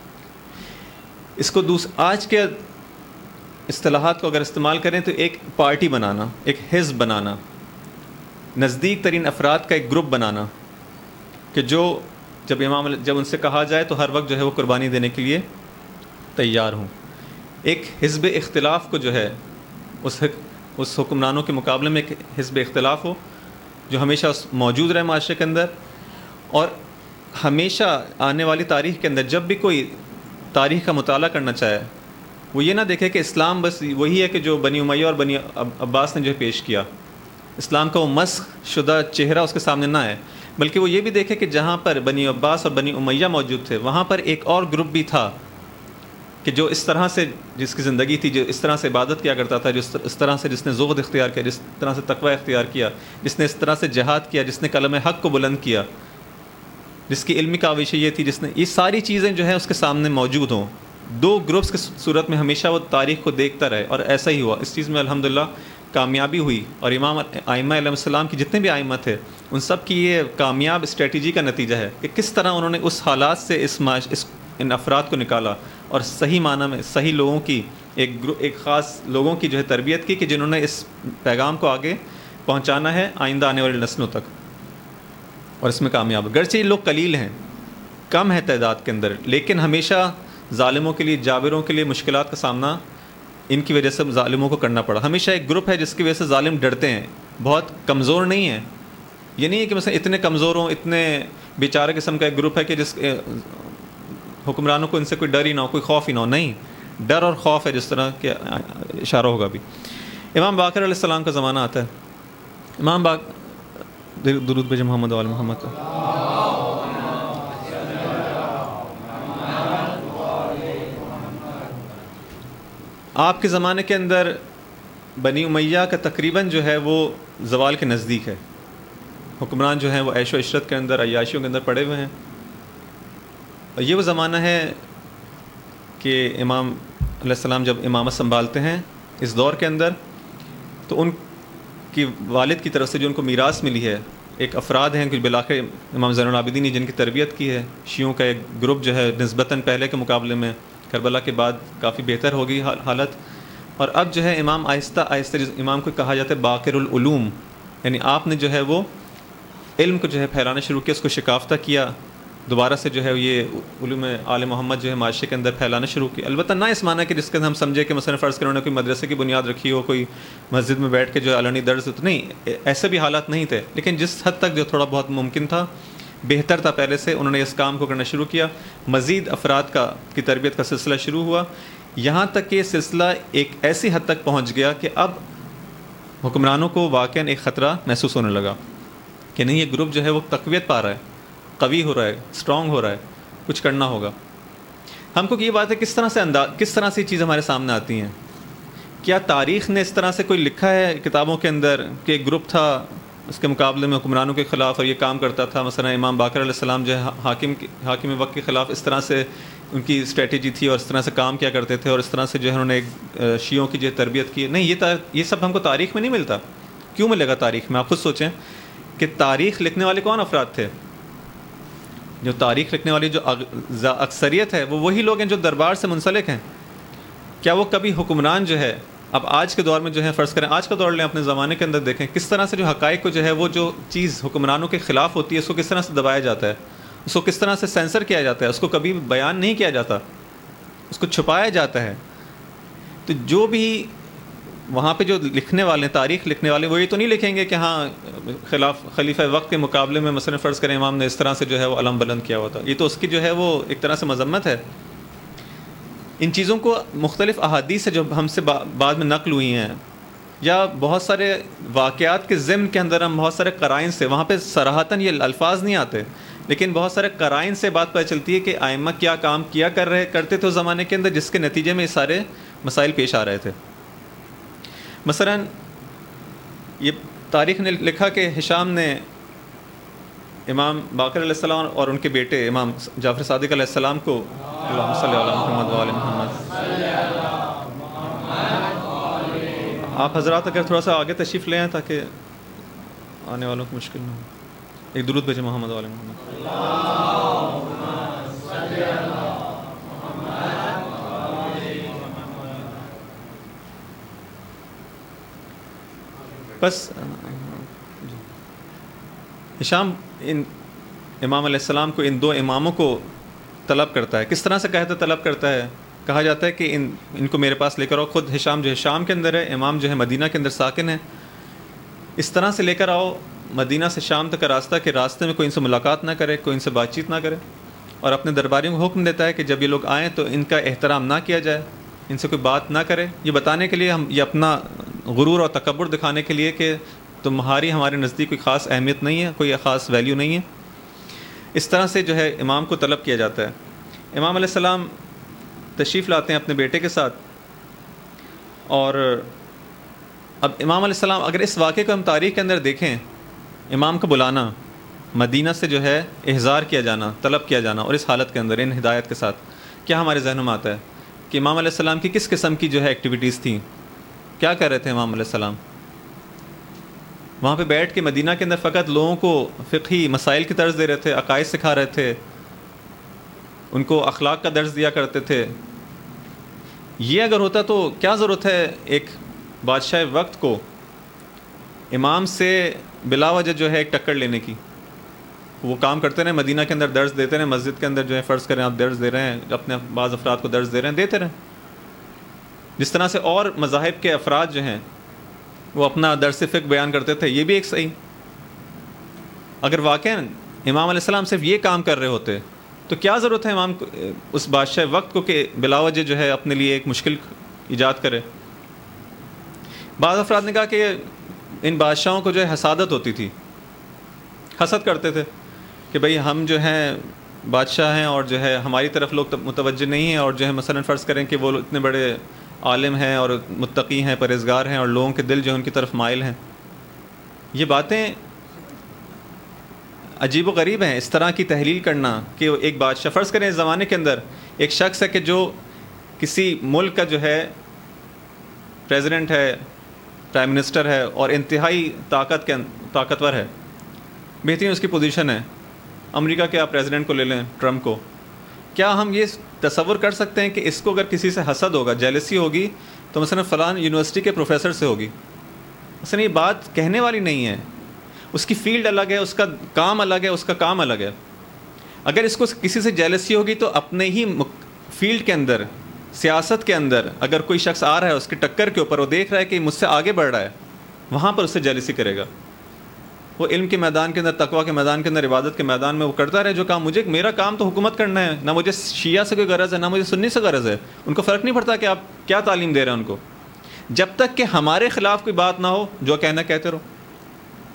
اس کو دوس آج کے اصطلاحات کو اگر استعمال کریں تو ایک پارٹی بنانا، ایک حزب بنانا، نزدیک ترین افراد کا ایک گروپ بنانا، کہ جو جب امام جب ان سے کہا جائے تو ہر وقت جو ہے وہ قربانی دینے کے لیے تیار ہوں۔ ایک حزب اختلاف کو جو ہے اس اس حکمرانوں کے مقابلے میں ایک حزب اختلاف ہو جو ہمیشہ موجود رہے معاشرے کے اندر، اور ہمیشہ آنے والی تاریخ کے اندر جب بھی کوئی تاریخ کا مطالعہ کرنا چاہے، وہ یہ نہ دیکھے کہ اسلام بس وہی ہے کہ جو بنی امیہ اور بنی عباس نے جو پیش کیا، اسلام کا وہ مسخ شدہ چہرہ اس کے سامنے نہ ہے، بلکہ وہ یہ بھی دیکھے کہ جہاں پر بنی عباس اور بنی امیہ موجود تھے، وہاں پر ایک اور گروپ بھی تھا کہ جو اس طرح سے جس کی زندگی تھی، جو اس طرح سے عبادت کیا کرتا تھا، جو اس طرح سے جس نے زہد اختیار کیا، جس طرح سے تقوی اختیار کیا، جس نے اس طرح سے جہاد کیا، جس نے کلمہ حق کو بلند کیا، جس کی علمی کاوش یہ تھی، جس نے یہ ساری چیزیں جو ہیں اس کے سامنے موجود ہوں۔ دو گروپس کی صورت میں ہمیشہ وہ تاریخ کو دیکھتا رہے، اور ایسا ہی ہوا۔ اس چیز میں الحمدللہ کامیابی ہوئی، اور امام ائمہ علیہ السلام کی جتنے بھی ائمہ تھے ان سب کی یہ کامیاب اسٹریٹجی کا نتیجہ ہے کہ کس طرح انہوں نے اس حالات سے اس معاش اس ان افراد کو نکالا، اور صحیح معنی میں صحیح لوگوں کی ایک ایک خاص لوگوں کی جو ہے تربیت کی، کہ جنہوں نے اس پیغام کو آگے پہنچانا ہے آئندہ آنے والی نسلوں تک، اور اس میں کامیاب۔ گرچہ یہ لوگ قلیل ہیں، کم ہے تعداد کے اندر، لیکن ہمیشہ ظالموں کے لیے، جابروں کے لیے مشکلات کا سامنا ان کی وجہ سے ظالموں کو کرنا پڑا۔ ہمیشہ ایک گروپ ہے جس کی وجہ سے ظالم ڈرتے ہیں، بہت کمزور نہیں ہیں۔ یہ نہیں ہے کہ مثلا اتنے کمزور ہوں، اتنے بیچارہ قسم کا ایک گروپ ہے کہ جس حکمرانوں کو ان سے کوئی ڈر ہی نہ ہو، کوئی خوف ہی نہ ہو، نہیں، ڈر اور خوف ہے، جس طرح کہ اشارہ ہوگا بھی۔ امام باقر علیہ السلام کا زمانہ آتا ہے۔ امام باقر درود بھیجیں محمد وعلی محمد۔ آپ کے زمانے کے اندر بنی امیہ کا تقریباً جو ہے وہ زوال کے نزدیک ہے، حکمران جو ہیں وہ عیش و عشرت کے اندر، عیاشیوں کے اندر پڑے ہوئے ہیں، اور یہ وہ زمانہ ہے کہ امام علیہ السلام جب امامت سنبھالتے ہیں اس دور کے اندر، تو ان کی والد کی طرف سے جو ان کو میراث ملی ہے، ایک افراد ہیں کہ بالآخر امام زین العابدین نے جن کی تربیت کی ہے، شیعوں کا ایک گروپ جو ہے نسبتاً پہلے کے مقابلے میں کربلا کے بعد کافی بہتر ہو گئی حالت، اور اب جو ہے امام آہستہ آہستہ جس امام کو کہا جاتا ہے باقر العلوم، یعنی آپ نے جو ہے وہ علم کو جو ہے پھیلانا شروع کیا، اس کو شکافتہ کیا، دوبارہ سے جو ہے یہ علوم آل محمد جو ہے معاشرے کے اندر پھیلانا شروع کیا۔ البتہ نہ اس معنی کہ جس کے اندر ہم سمجھے کہ مثلا فرض کرنے کوئی مدرسے کی بنیاد رکھی ہو، کوئی مسجد میں بیٹھ کے جو علنی درس، تو نہیں، ایسے بھی حالات نہیں تھے، لیکن جس حد تک جو تھوڑا بہت ممکن تھا، بہتر تھا پہلے سے، انہوں نے اس کام کو کرنا شروع کیا، مزید افراد کا کی تربیت کا سلسلہ شروع ہوا، یہاں تک کہ یہ سلسلہ ایک ایسی حد تک پہنچ گیا کہ اب حکمرانوں کو واقعاً ایک خطرہ محسوس ہونے لگا۔ کہ نہیں یہ گروپ جو ہے وہ تقویت پا رہا ہے، قوی ہو رہا ہے، اسٹرانگ ہو رہا ہے، کچھ کرنا ہوگا. ہم کو یہ بات ہے کس طرح سے انداز کس طرح سے چیز ہمارے سامنے آتی ہیں. کیا تاریخ نے اس طرح سے کوئی لکھا ہے کتابوں کے اندر کہ ایک گروپ تھا اس کے مقابلے میں حکمرانوں کے خلاف اور یہ کام کرتا تھا؟ مثلا امام باقر علیہ السلام جو ہے حاکم حاکم وقت کے خلاف اس طرح سے ان کی اسٹریٹجی تھی اور اس طرح سے کام کیا کرتے تھے اور اس طرح سے جو ہے انہوں نے ایک شیعوں کی جو تربیت کی. نہیں، یہ یہ سب ہم کو تاریخ میں نہیں ملتا. کیوں ملے گا تاریخ میں؟ آپ خود سوچیں کہ تاریخ لکھنے والے کون افراد تھے. جو تاریخ لکھنے والی جو اکثریت ہے وہ وہی لوگ ہیں جو دربار سے منسلک ہیں. کیا وہ کبھی حکمران جو ہے، اب آج کے دور میں جو ہے فرض کریں آج کا دور لیں، اپنے زمانے کے اندر دیکھیں کس طرح سے جو حقائق کو جو ہے وہ جو چیز حکمرانوں کے خلاف ہوتی ہے اس کو کس طرح سے دبایا جاتا ہے، اس کو کس طرح سے سینسر کیا جاتا ہے، اس کو کبھی بیان نہیں کیا جاتا، اس کو چھپایا جاتا ہے. تو جو بھی وہاں پہ جو لکھنے والے ہیں، تاریخ لکھنے والے، وہ یہ تو نہیں لکھیں گے کہ ہاں خلاف خلیفہ وقت کے مقابلے میں مثلا فرض کریں امام نے اس طرح سے جو ہے وہ علم بلند کیا ہوا تھا. یہ تو اس کی جو ہے وہ ایک طرح سے مذمت ہے. ان چیزوں کو مختلف احادیث سے جو ہم سے بعد میں نقل ہوئی ہیں یا بہت سارے واقعات کے ضمن کے اندر ہم بہت سارے قرائن سے، وہاں پہ صراحتاً یہ الفاظ نہیں آتے لیکن بہت سارے قرائن سے بات پتہ چلتی ہے کہ ائمہ کیا کام کیا کر رہے کرتے تھے اس زمانے کے اندر جس کے نتیجے میں یہ سارے مسائل پیش آ رہے تھے. مثلا یہ تاریخ نے لکھا کہ ہشام نے امام باقر علیہ السلام اور ان کے بیٹے امام جعفر صادق علیہ السلام کو اللہم صلی علی محمد وآل محمد. آپ حضرات اگر تھوڑا سا آگے تشریف لے آئیں تاکہ آنے والوں کو مشکل نہ ہو. ایک درود بھیجیں محمد وآل محمد. بس ہشام ان امام علیہ السلام کو، ان دو اماموں کو طلب کرتا ہے. کس طرح سے کہتا طلب کرتا ہے؟ کہا جاتا ہے کہ ان ان کو میرے پاس لے کر آؤ. خود ہشام جو ہے شام کے اندر ہے، امام جو ہے مدینہ کے اندر ساکن ہے. اس طرح سے لے کر آؤ مدینہ سے شام تک کا راستہ کہ راستے میں کوئی ان سے ملاقات نہ کرے، کوئی ان سے بات چیت نہ کرے، اور اپنے درباریوں کو حکم دیتا ہے کہ جب یہ لوگ آئیں تو ان کا احترام نہ کیا جائے، ان سے کوئی بات نہ کرے. یہ بتانے کے لیے ہم یہ اپنا غرور اور تکبر دکھانے کے لیے کہ تمہاری ہمارے نزدیک کوئی خاص اہمیت نہیں ہے، کوئی خاص ویلیو نہیں ہے. اس طرح سے جو ہے امام کو طلب کیا جاتا ہے. امام علیہ السلام تشریف لاتے ہیں اپنے بیٹے کے ساتھ، اور اب امام علیہ السلام اگر اس واقعے کو ہم تاریخ کے اندر دیکھیں، امام کا بلانا، مدینہ سے جو ہے احضار کیا جانا، طلب کیا جانا، اور اس حالت کے اندر ان ہدایت کے ساتھ کیا ہمارے ذہنوں میں آتا ہے کہ امام علیہ السلام کی کس قسم کی جو ہے ایکٹیویٹیز تھیں؟ کیا کر رہے تھے امام علیہ السلام؟ وہاں پہ بیٹھ کے مدینہ کے اندر فقط لوگوں کو فقہی مسائل کی درس دے رہے تھے، عقائد سکھا رہے تھے، ان کو اخلاق کا درس دیا کرتے تھے؟ یہ اگر ہوتا تو کیا ضرورت ہے ایک بادشاہ وقت کو امام سے بلا وجہ جو ہے ایک ٹکر لینے کی؟ وہ کام کرتے رہے، مدینہ کے اندر درس دیتے رہے، مسجد کے اندر جو ہے فرض کریں آپ درس دے رہے ہیں، اپنے بعض افراد کو درس دے رہے ہیں، دیتے رہیں. جس طرح سے اور مذاہب کے افراد جو ہیں وہ اپنا درس فقہ بیان کرتے تھے، یہ بھی ایک صحیح. اگر واقعا امام علیہ السلام صرف یہ کام کر رہے ہوتے تو کیا ضرورت ہے امام کو اس بادشاہ وقت کو کہ بلا وجہ جو ہے اپنے لیے ایک مشکل ایجاد کرے؟ بعض افراد نے کہا کہ ان بادشاہوں کو جو ہے حسادت ہوتی تھی، حسد کرتے تھے کہ بھئی ہم جو ہیں بادشاہ ہیں اور جو ہے ہماری طرف لوگ متوجہ نہیں ہیں، اور جو ہے مثلا فرض کریں کہ وہ اتنے بڑے عالم ہیں اور متقی ہیں، پرہیزگار ہیں، اور لوگوں کے دل جو ہے ان کی طرف مائل ہیں. یہ باتیں عجیب و غریب ہیں. اس طرح کی تحلیل کرنا کہ ایک بادشاہ فرض کریں اس زمانے کے اندر ایک شخص ہے کہ جو کسی ملک کا جو ہے پریزیڈنٹ ہے، پرائم منسٹر ہے، اور انتہائی طاقت کے طاقتور ہے، بہترین اس کی پوزیشن ہے. امریکہ کے آپ پریزیڈنٹ کو لے لیں، ٹرمپ کو. کیا ہم یہ تصور کر سکتے ہیں کہ اس کو اگر کسی سے حسد ہوگا، جیلسی ہوگی، تو مثلا فلان یونیورسٹی کے پروفیسر سے ہوگی؟ مثلا یہ بات کہنے والی نہیں ہے. اس کی فیلڈ الگ ہے، اس کا کام الگ ہے، اس کا کام الگ ہے. اگر اس کو کسی سے جیلسی ہوگی تو اپنے ہی فیلڈ کے اندر، سیاست کے اندر اگر کوئی شخص آ رہا ہے اس کے ٹکر کے اوپر، وہ دیکھ رہا ہے کہ مجھ سے آگے بڑھ رہا ہے، وہاں پر اس سے جیلسی کرے گا. وہ علم کے میدان کے اندر، تقویٰ کے میدان کے اندر، عبادت کے میدان میں وہ کرتا رہے جو کام مجھے، میرا کام تو حکومت کرنا ہے. نہ مجھے شیعہ سے کوئی غرض ہے، نہ مجھے سنی سے غرض ہے. ان کو فرق نہیں پڑتا کہ آپ کیا تعلیم دے رہے ہیں ان کو، جب تک کہ ہمارے خلاف کوئی بات نہ ہو جو کہنا کہتے رہو.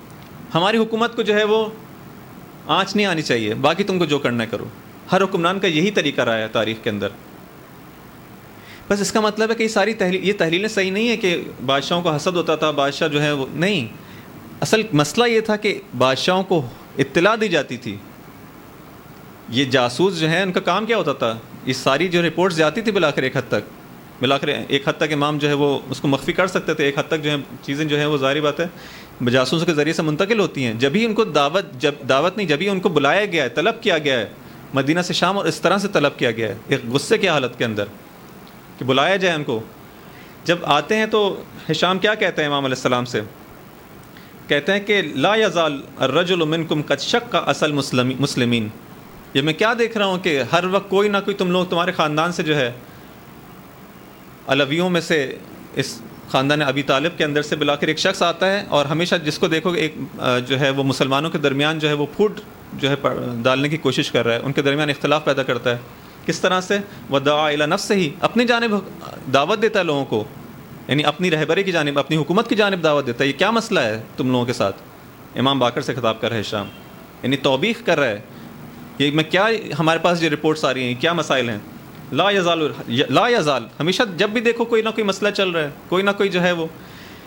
ہماری حکومت کو جو ہے وہ آنچ نہیں آنی چاہیے، باقی تم کو جو کرنا ہے کرو. ہر حکمران کا یہی طریقہ رہا ہے تاریخ کے اندر. بس اس کا مطلب ہے کہ یہ ساری تحلیل یہ تحلیلیں صحیح نہیں ہے کہ بادشاہوں کو حسد ہوتا تھا، بادشاہ جو ہے وہ نہیں. اصل مسئلہ یہ تھا کہ بادشاہوں کو اطلاع دی جاتی تھی. یہ جاسوس جو ہیں ان کا کام کیا ہوتا تھا، یہ ساری جو رپورٹس جاتی تھی بالآخر ایک حد تک بالآخر ایک حد تک امام جو ہے وہ اس کو مخفی کر سکتے تھے، ایک حد تک جو ہے چیزیں جو ہیں وہ ظاہری بات ہے جاسوسوں کے ذریعے سے منتقل ہوتی ہیں. جب ہی ان کو دعوت جب دعوت نہیں جب ہی ان کو بلایا گیا ہے، طلب کیا گیا ہے مدینہ سے شام، اور اس طرح سے طلب کیا گیا ہے ایک غصے کی حالت کے اندر کہ بلایا جائے ان کو. جب آتے ہیں تو ہشام کیا کہتے ہیں امام علیہ السلام سے؟ کہتے ہیں کہ لا یزال الرجل منکم قد شق اصل مسلمین. یہ میں کیا دیکھ رہا ہوں کہ ہر وقت کوئی نہ کوئی تم لوگ تمہارے خاندان سے جو ہے علویوں میں سے اس خاندان ابی طالب کے اندر سے بالآخر ایک شخص آتا ہے، اور ہمیشہ جس کو دیکھو گے ایک جو ہے وہ مسلمانوں کے درمیان جو ہے وہ پھوٹ جو ہے ڈالنے کی کوشش کر رہا ہے، ان کے درمیان اختلاف پیدا کرتا ہے. کس طرح سے؟ ودعا الی نفسہ ہی، اپنی جانب دعوت دیتا ہے لوگوں کو، یعنی اپنی رہبری کی جانب اپنی حکومت کی جانب دعوت دیتا ہے. یہ کیا مسئلہ ہے تم لوگوں کے ساتھ؟ امام باقر سے خطاب کر رہا ہے ہشام، یعنی توبیخ کر رہا ہے یہ میں کیا ہمارے پاس جو رپورٹس آ رہی ہیں کیا مسائل ہیں. لا یزال لا یزال ہمیشہ جب بھی دیکھو کوئی نہ کوئی مسئلہ چل رہا ہے، کوئی نہ کوئی جو ہے وہ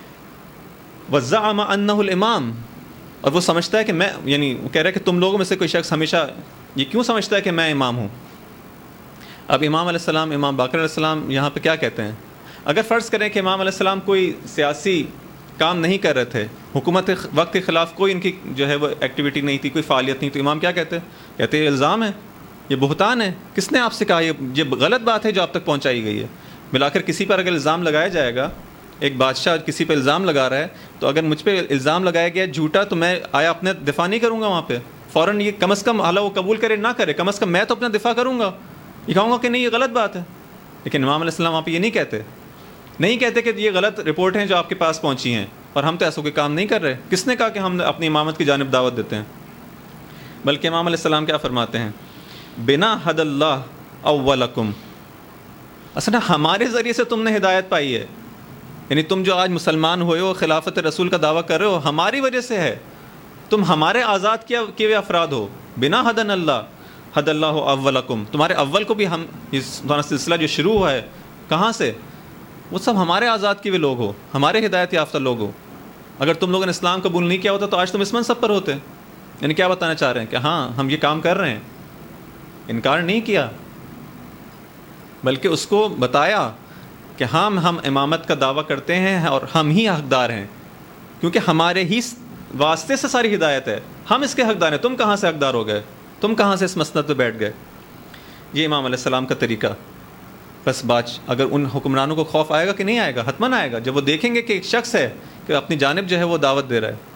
وزعم انہ الامام، اور وہ سمجھتا ہے کہ میں یعنی وہ کہہ رہا ہے کہ تم لوگوں میں سے کوئی شخص ہمیشہ یہ کیوں سمجھتا ہے کہ میں امام ہوں. اب امام علیہ السلام امام باقر علیہ السلام یہاں پہ کیا کہتے ہیں؟ اگر فرض کریں کہ امام علیہ السلام کوئی سیاسی کام نہیں کر رہے تھے، حکومت وقت کے خلاف کوئی ان کی جو ہے وہ ایکٹیویٹی نہیں تھی، کوئی فعالیت نہیں، تو امام کیا کہتے ہیں؟ کہتے ہیں یہ الزام ہے، یہ بہتان ہے. کس نے آپ سے کہا؟ یہ غلط بات ہے جو آپ تک پہنچائی گئی ہے. بالآخر کسی پر اگر الزام لگایا جائے گا، ایک بادشاہ کسی پہ الزام لگا رہا ہے، تو اگر مجھ پہ الزام لگایا گیا جھوٹا تو میں آیا اپنے دفاع نہیں کروں گا وہاں پہ فوراً؟ یہ کم از کم حالہ وہ قبول کرے نہ کرے، کم از کم میں تو اپنا دفاع کروں گا، یہ کہوں گا کہ نہیں یہ غلط بات ہے. لیکن امام علیہ السلام وہاں پہ یہ نہیں کہتے نہیں کہتے کہ یہ غلط رپورٹ ہیں جو آپ کے پاس پہنچی ہیں اور ہم تو ایسا کوئی کام نہیں کر رہے. کس نے کہا کہ ہم اپنی امامت کی جانب دعوت دیتے ہیں؟ بلکہ امام علیہ السلام کیا فرماتے ہیں؟ بنا حد اللہ اولکم، اصل ہمارے ذریعے سے تم نے ہدایت پائی ہے، یعنی تم جو آج مسلمان ہوئے ہو، خلافت رسول کا دعویٰ کر رہے ہو، ہماری وجہ سے ہے. تم ہمارے آزاد کیا کیے ہوئے افراد ہو. بنا حدن اللہ حد اللہ اولکم، تمہارے اول کو بھی ہم اس تمہارا سلسلہ جو شروع ہوا ہے کہاں سے؟ وہ سب ہمارے آزاد کیے ہوئے لوگ ہو، ہمارے ہدایت یافتہ لوگ ہو. اگر تم لوگوں نے اسلام قبول نہیں کیا ہوتا تو آج تم اس منصب پر ہوتے. یعنی کیا بتانا چاہ رہے ہیں کہ ہاں ہم یہ کام کر رہے ہیں، انکار نہیں کیا، بلکہ اس کو بتایا کہ ہم ہم امامت کا دعویٰ کرتے ہیں اور ہم ہی حقدار ہیں، کیونکہ ہمارے ہی واسطے سے ساری ہدایت ہے، ہم اس کے حقدار ہیں. تم کہاں سے حقدار ہو گئے؟ تم کہاں سے اس مسند پہ بیٹھ گئے؟ یہ امام علیہ السلام کا طریقہ. بس بات اگر ان حکمرانوں کو خوف آئے گا کہ نہیں آئے گا؟ حتماً آئے گا. جب وہ دیکھیں گے کہ ایک شخص ہے کہ اپنی جانب جو ہے وہ دعوت دے رہا ہے.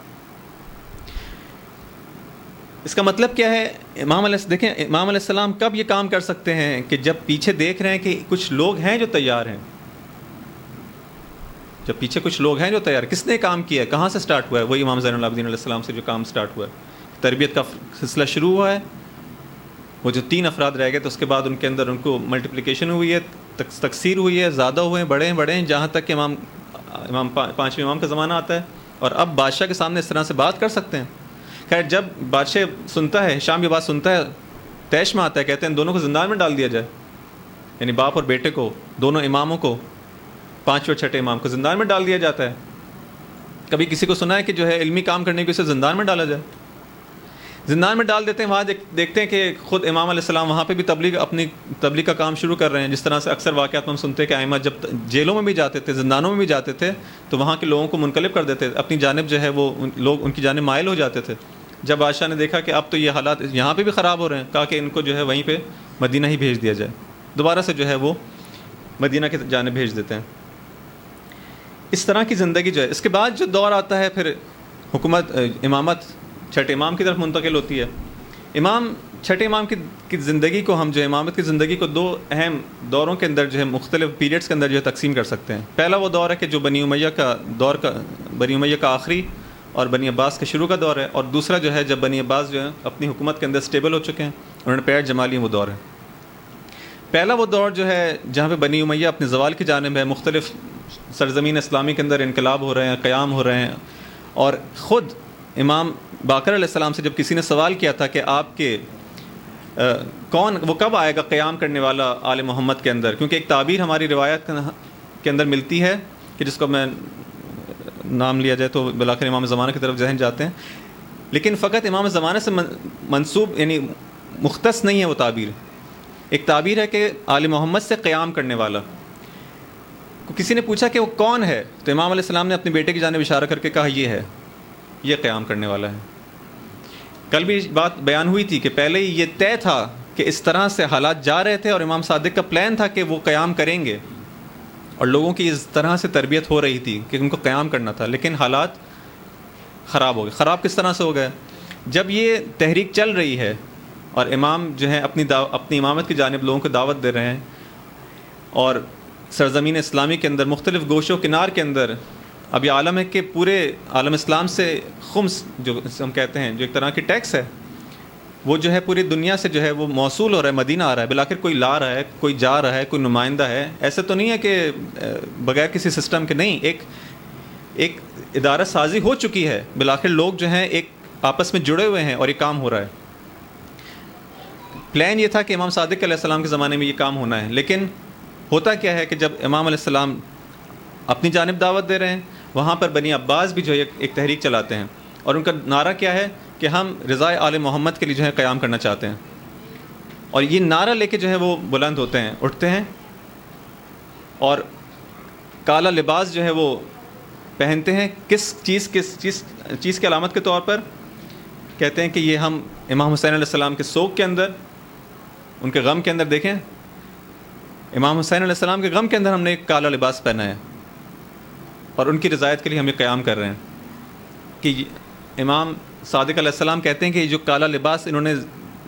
اس کا مطلب کیا ہے؟ امام علیہ دیکھیں امام علیہ السلام کب یہ کام کر سکتے ہیں کہ جب پیچھے دیکھ رہے ہیں کہ کچھ لوگ ہیں جو تیار ہیں. جب پیچھے کچھ لوگ ہیں جو تیار. کس نے کام کیا ہے؟ کہاں سے سٹارٹ ہوا ہے؟ وہی امام زین العابدین علیہ السلام سے جو کام سٹارٹ ہوا ہے، تربیت کا سلسلہ شروع ہوا ہے. وہ جو تین افراد رہ گئے تو اس کے بعد ان کے اندر ان کو ملٹیپلیکیشن ہوئی ہے، تکثیر ہوئی ہے، زیادہ ہوئے ہیں، بڑے ہیں بڑے ہیں، جہاں تک کہ امام امام پانچویں امام کا زمانہ آتا ہے. اور اب بادشاہ کے سامنے اس طرح سے بات کر سکتے ہیں. خیر جب بادشاہ سنتا ہے، ہشام یہ بات سنتا ہے، طیش میں آتا ہے، کہتے ہیں دونوں کو زندان میں ڈال دیا جائے، یعنی باپ اور بیٹے کو، دونوں اماموں کو، پانچویں چھٹے امام کو زندان میں ڈال دیا جاتا ہے. کبھی کسی کو سنا ہے کہ جو ہے علمی کام کرنے کے اسے زندان میں ڈالا جائے؟ زندان میں ڈال دیتے ہیں. وہاں دیکھتے ہیں کہ خود امام علیہ السلام وہاں پہ بھی تبلیغ اپنی تبلیغ کا کام شروع کر رہے ہیں. جس طرح سے اکثر واقعات میں ہم سنتے ہیں کہ ائمہ جب جیلوں میں بھی جاتے تھے، زندانوں میں بھی جاتے تھے، تو وہاں کے لوگوں کو منقلب کر دیتے، اپنی جانب جو ہے وہ لوگ ان کی جانب مائل ہو جاتے تھے. جب بادشاہ نے دیکھا کہ اب تو یہ حالات یہاں پہ بھی خراب ہو رہے ہیں، کہا کہ ان کو جو ہے وہیں پہ مدینہ ہی بھیج دیا جائے. دوبارہ سے جو ہے وہ مدینہ کی جانب بھیج دیتے ہیں. اس طرح کی زندگی جو ہے. اس کے بعد جو دور آتا ہے پھر حکومت امامت چھٹے امام کی طرف منتقل ہوتی ہے. امام چھٹے امام کی کی زندگی کو ہم جو امامت کی زندگی کو دو اہم دوروں کے اندر جو ہے مختلف پیریڈز کے اندر جو ہے تقسیم کر سکتے ہیں. پہلا وہ دور ہے کہ جو بنی امیہ کا دور کا بنی امیہ کا آخری اور بنی عباس کے شروع کا دور ہے. اور دوسرا جو ہے جب بنی عباس جو ہے اپنی حکومت کے اندر سٹیبل ہو چکے ہیں، انہوں نے پیر جما لی، وہ دور ہے. پہلا وہ دور جو ہے جہاں پہ بنی امیہ اپنے زوال کی جانب ہے، مختلف سرزمین اسلامی کے اندر انقلاب ہو رہے ہیں، قیام ہو رہے ہیں، اور خود امام باقر علیہ السلام سے جب کسی نے سوال کیا تھا کہ آپ کے آ, کون وہ کب آئے گا قیام کرنے والا آل محمد کے اندر، کیونکہ ایک تعبیر ہماری روایت کے اندر ملتی ہے کہ جس کو میں نام لیا جائے تو بلاخر امام زمانہ کی طرف ذہن جاتے ہیں، لیکن فقط امام زمانہ سے منسوب یعنی مختص نہیں ہے وہ تعبیر. ایک تعبیر ہے کہ آل محمد سے قیام کرنے والا. کسی نے پوچھا کہ وہ کون ہے، تو امام علیہ السلام نے اپنے بیٹے کی جانب اشارہ کر کے کہا یہ ہے، یہ قیام کرنے والا ہے. کل بھی بات بیان ہوئی تھی کہ پہلے ہی یہ طے تھا کہ اس طرح سے حالات جا رہے تھے اور امام صادق کا پلان تھا کہ وہ قیام کریں گے، اور لوگوں کی اس طرح سے تربیت ہو رہی تھی کہ ان کو قیام کرنا تھا، لیکن حالات خراب ہو گئے. خراب کس طرح سے ہو گئے؟ جب یہ تحریک چل رہی ہے اور امام جو ہے اپنی دعو اپنی امامت کی جانب لوگوں کو دعوت دے رہے ہیں، اور سرزمین اسلامی کے اندر مختلف گوشوں کنار کے اندر اب یہ عالم ہے کہ پورے عالم اسلام سے خمس جو ہم کہتے ہیں، جو ایک طرح کی ٹیکس ہے، وہ جو ہے پوری دنیا سے جو ہے وہ موصول ہو رہا ہے، مدینہ آ رہا ہے، بالآخر کوئی لا رہا ہے، کوئی جا رہا ہے، کوئی نمائندہ ہے. ایسے تو نہیں ہے کہ بغیر کسی سسٹم کے، نہیں، ایک ایک ادارہ سازی ہو چکی ہے، بالآخر لوگ جو ہیں ایک آپس میں جڑے ہوئے ہیں اور یہ کام ہو رہا ہے. پلان یہ تھا کہ امام صادق علیہ السلام کے زمانے میں یہ کام ہونا ہے، لیکن ہوتا کیا ہے کہ جب امام علیہ السلام اپنی جانب دعوت دے رہے ہیں، وہاں پر بنی عباس بھی جو ہے ایک تحریک چلاتے ہیں، اور ان کا نعرہ کیا ہے کہ ہم رضائے آل محمد کے لیے جو ہے قیام کرنا چاہتے ہیں. اور یہ نعرہ لے کے جو ہے وہ بلند ہوتے ہیں، اٹھتے ہیں، اور کالا لباس جو ہے وہ پہنتے ہیں. کس چیز کس چیز چیز کی علامت کے طور پر کہتے ہیں کہ یہ ہم امام حسین علیہ السلام کے سوگ کے اندر، ان کے غم کے اندر، دیکھیں امام حسین علیہ السلام کے غم کے اندر ہم نے ایک کالا لباس پہنا ہے، اور ان کی رضایت کے لیے ہم یہ قیام کر رہے ہیں. کہ امام صادق علیہ السلام کہتے ہیں کہ یہ جو کالا لباس انہوں نے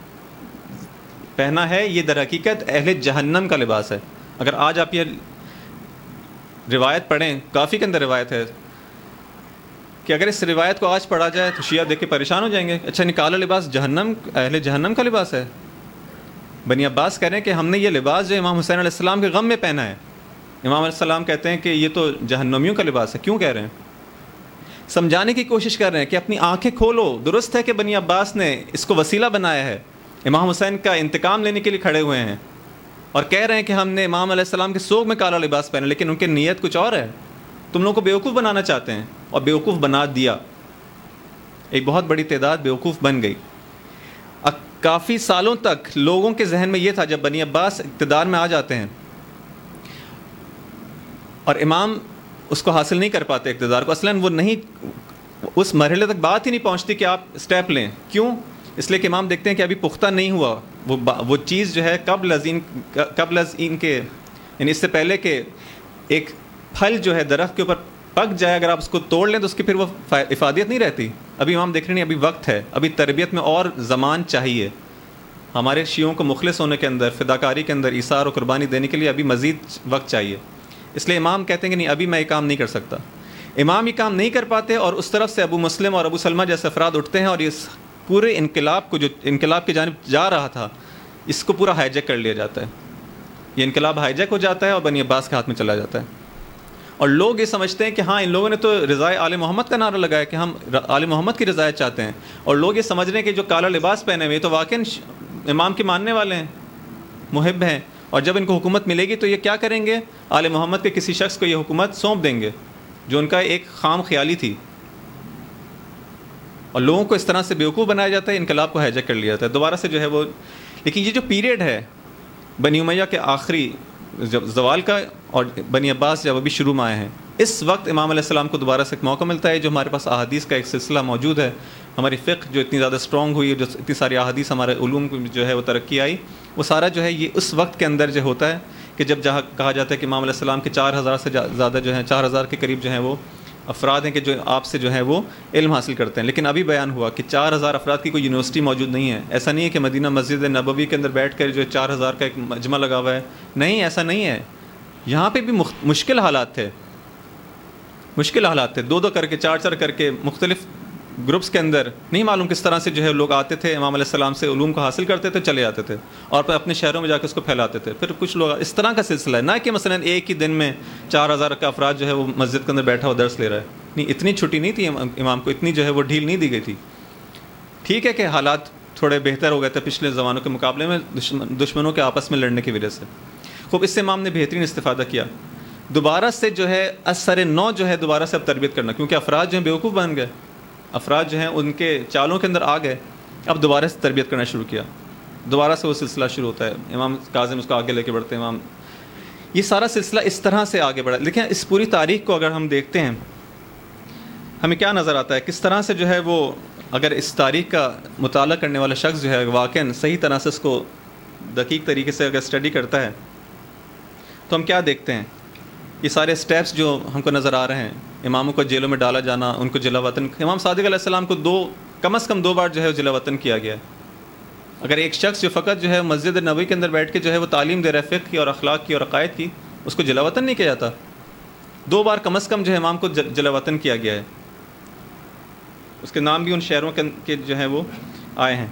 پہنا ہے، یہ در حقیقت اہل جہنم کا لباس ہے. اگر آج آپ یہ روایت پڑھیں، کافی کے اندر روایت ہے کہ اگر اس روایت کو آج پڑھا جائے تو شیعہ دیکھ کے پریشان ہو جائیں گے. اچھا نہیں، کالا لباس جہنم، اہل جہنم کا لباس ہے. بنی عباس کہہ رہے ہیں کہ ہم نے یہ لباس جو امام حسین علیہ السلام کے غم میں پہنا ہے. امام علیہ السلام کہتے ہیں کہ یہ تو جہنمیوں کا لباس ہے. کیوں کہہ رہے ہیں؟ سمجھانے کی کوشش کر رہے ہیں کہ اپنی آنکھیں کھولو. درست ہے کہ بنی عباس نے اس کو وسیلہ بنایا ہے، امام حسین کا انتقام لینے کے لیے کھڑے ہوئے ہیں، اور کہہ رہے ہیں کہ ہم نے امام علیہ السلام کے سوگ میں کالا لباس پہنا، لیکن ان کی نیت کچھ اور ہے. تم لوگوں کو بیوقوف بنانا چاہتے ہیں، اور بیوقوف بنا دیا. ایک بہت بڑی تعداد بیوقوف بن گئی. کافی سالوں تک لوگوں کے ذہن میں یہ تھا، جب بنی عباس اقتدار میں آ جاتے ہیں اور امام اس کو حاصل نہیں کر پاتے اقتدار کو، اصلاً وہ نہیں، اس مرحلے تک بات ہی نہیں پہنچتی کہ آپ اسٹیپ لیں. کیوں؟ اس لیے کہ امام دیکھتے ہیں کہ ابھی پختہ نہیں ہوا وہ وہ چیز جو ہے قبل از ان قبل از ان کے یعنی اس سے پہلے کہ ایک پھل جو ہے درخت کے اوپر پک جائے، اگر آپ اس کو توڑ لیں تو اس کی پھر وہ افادیت نہیں رہتی. ابھی امام دیکھ رہے ہیں ابھی وقت ہے، ابھی تربیت میں اور زمان چاہیے. ہمارے شیعوں کو مخلص ہونے کے اندر، فداکاری کے اندر، ایثار و قربانی دینے کے لیے ابھی مزید وقت چاہیے. اس لیے امام کہتے ہیں کہ نہیں، ابھی میں یہ کام نہیں کر سکتا. امام یہ کام نہیں کر پاتے، اور اس طرف سے ابو مسلم اور ابو سلمہ جیسے افراد اٹھتے ہیں، اور اس پورے انقلاب کو، جو انقلاب کی جانب جا رہا تھا، اس کو پورا ہائی جیک کر لیا جاتا ہے. یہ انقلاب ہائی جیک ہو جاتا ہے اور بنی عباس کے ہاتھ میں چلا جاتا ہے. اور لوگ یہ سمجھتے ہیں کہ ہاں ان لوگوں نے تو رضائے آل محمد کا نعرہ لگایا کہ ہم آل محمد کی رضایت چاہتے ہیں، اور لوگ یہ سمجھ رہے ہیں کہ جو کالا لباس پہنے ہوئے تو واقعی امام کے ماننے والے ہیں، محب ہیں، اور جب ان کو حکومت ملے گی تو یہ کیا کریں گے؟ آل محمد کے کسی شخص کو یہ حکومت سونپ دیں گے، جو ان کا ایک خام خیالی تھی. اور لوگوں کو اس طرح سے بیوقوف بنایا جاتا ہے، انقلاب کو ہائیجیک کر لیا جاتا ہے دوبارہ سے جو ہے وہ. لیکن یہ جو پیریڈ ہے بنی امیہ کے آخری جب زوال کا، اور بنی عباس جب ابھی شروع میں آئے ہیں، اس وقت امام علیہ السلام کو دوبارہ سے ایک موقع ملتا ہے. جو ہمارے پاس احادیث کا ایک سلسلہ موجود ہے، ہماری فقہ جو اتنی زیادہ اسٹرانگ ہوئی ہے، جو اتنی ساری احادیث ہمارے علوم کو جو ہے وہ ترقی آئی، وہ سارا جو ہے یہ اس وقت کے اندر جو ہوتا ہے کہ جب جہاں کہا جاتا ہے کہ امام علیہ السلام کے چار ہزار سے زیادہ جو ہیں، چار ہزار کے قریب جو ہیں وہ افراد ہیں کہ جو آپ سے جو ہے وہ علم حاصل کرتے ہیں. لیکن ابھی بیان ہوا کہ چار ہزار افراد کی کوئی یونیورسٹی موجود نہیں ہے. ایسا نہیں ہے کہ مدینہ مسجد نبوی کے اندر بیٹھ کر جو چار ہزار کا ایک مجمع لگا ہوا ہے، نہیں، ایسا نہیں ہے. یہاں پہ بھی مشکل حالات تھے، مشکل حالات تھے دو دو کر کے، چار چار کر کے، مختلف گروپس کے اندر. نہیں معلوم کس طرح سے جو ہے لوگ آتے تھے، امام علیہ السلام سے علوم کو حاصل کرتے تھے، چلے جاتے تھے، اور پھر اپنے شہروں میں جا کے اس کو پھیلاتے تھے. پھر کچھ لوگ اس طرح کا سلسلہ ہے، نہ کہ مثلا ایک ہی دن میں چار ہزار کا افراد جو ہے وہ مسجد کے اندر بیٹھا ہوا درس لے رہا ہے. نہیں اتنی چھٹی نہیں تھی امام کو, اتنی جو ہے وہ ڈھیل نہیں دی گئی تھی. ٹھیک ہے کہ حالات تھوڑے بہتر ہو گئے تھے پچھلے زمانوں کے مقابلے میں دشمنوں کے آپس میں لڑنے کی وجہ سے. خوب اس سے امام نے بہترین استفادہ کیا. دوبارہ سے جو ہے اثر نو جو ہے دوبارہ سے اب تربیت کرنا, کیونکہ افراد جو ہیں بیوقوف بن گئے, افراد جو ہیں ان کے چالوں کے اندر آ گئے, اب دوبارہ سے تربیت کرنا شروع کیا. دوبارہ سے وہ سلسلہ شروع ہوتا ہے, امام کاظم اس کو آگے لے کے بڑھتے ہیں, امام یہ سارا سلسلہ اس طرح سے آگے بڑھا. لیکن اس پوری تاریخ کو اگر ہم دیکھتے ہیں ہمیں کیا نظر آتا ہے, کس طرح سے جو ہے وہ اگر اس تاریخ کا مطالعہ کرنے والا شخص جو ہے واقعاً صحیح طرح سے اس کو دقیق طریقے سے اگر اسٹڈی کرتا ہے تو ہم کیا دیکھتے ہیں. یہ سارے سٹیپس جو ہم کو نظر آ رہے ہیں, اماموں کو جیلوں میں ڈالا جانا, ان کو جلا وطن, امام صادق علیہ السلام کو دو کم از کم دو بار جو ہے جلا وطن کیا گیا ہے. اگر ایک شخص جو فقط جو ہے مسجد نبوی کے اندر بیٹھ کے جو ہے وہ تعلیم دے رہا ہے فقہ کی اور اخلاق کی اور عقائد کی, اس کو جلا وطن نہیں کیا جاتا. دو بار کم از کم جو ہے امام کو جلا وطن کیا گیا ہے. اس کے نام بھی ان شہروں کے جو ہیں وہ آئے ہیں.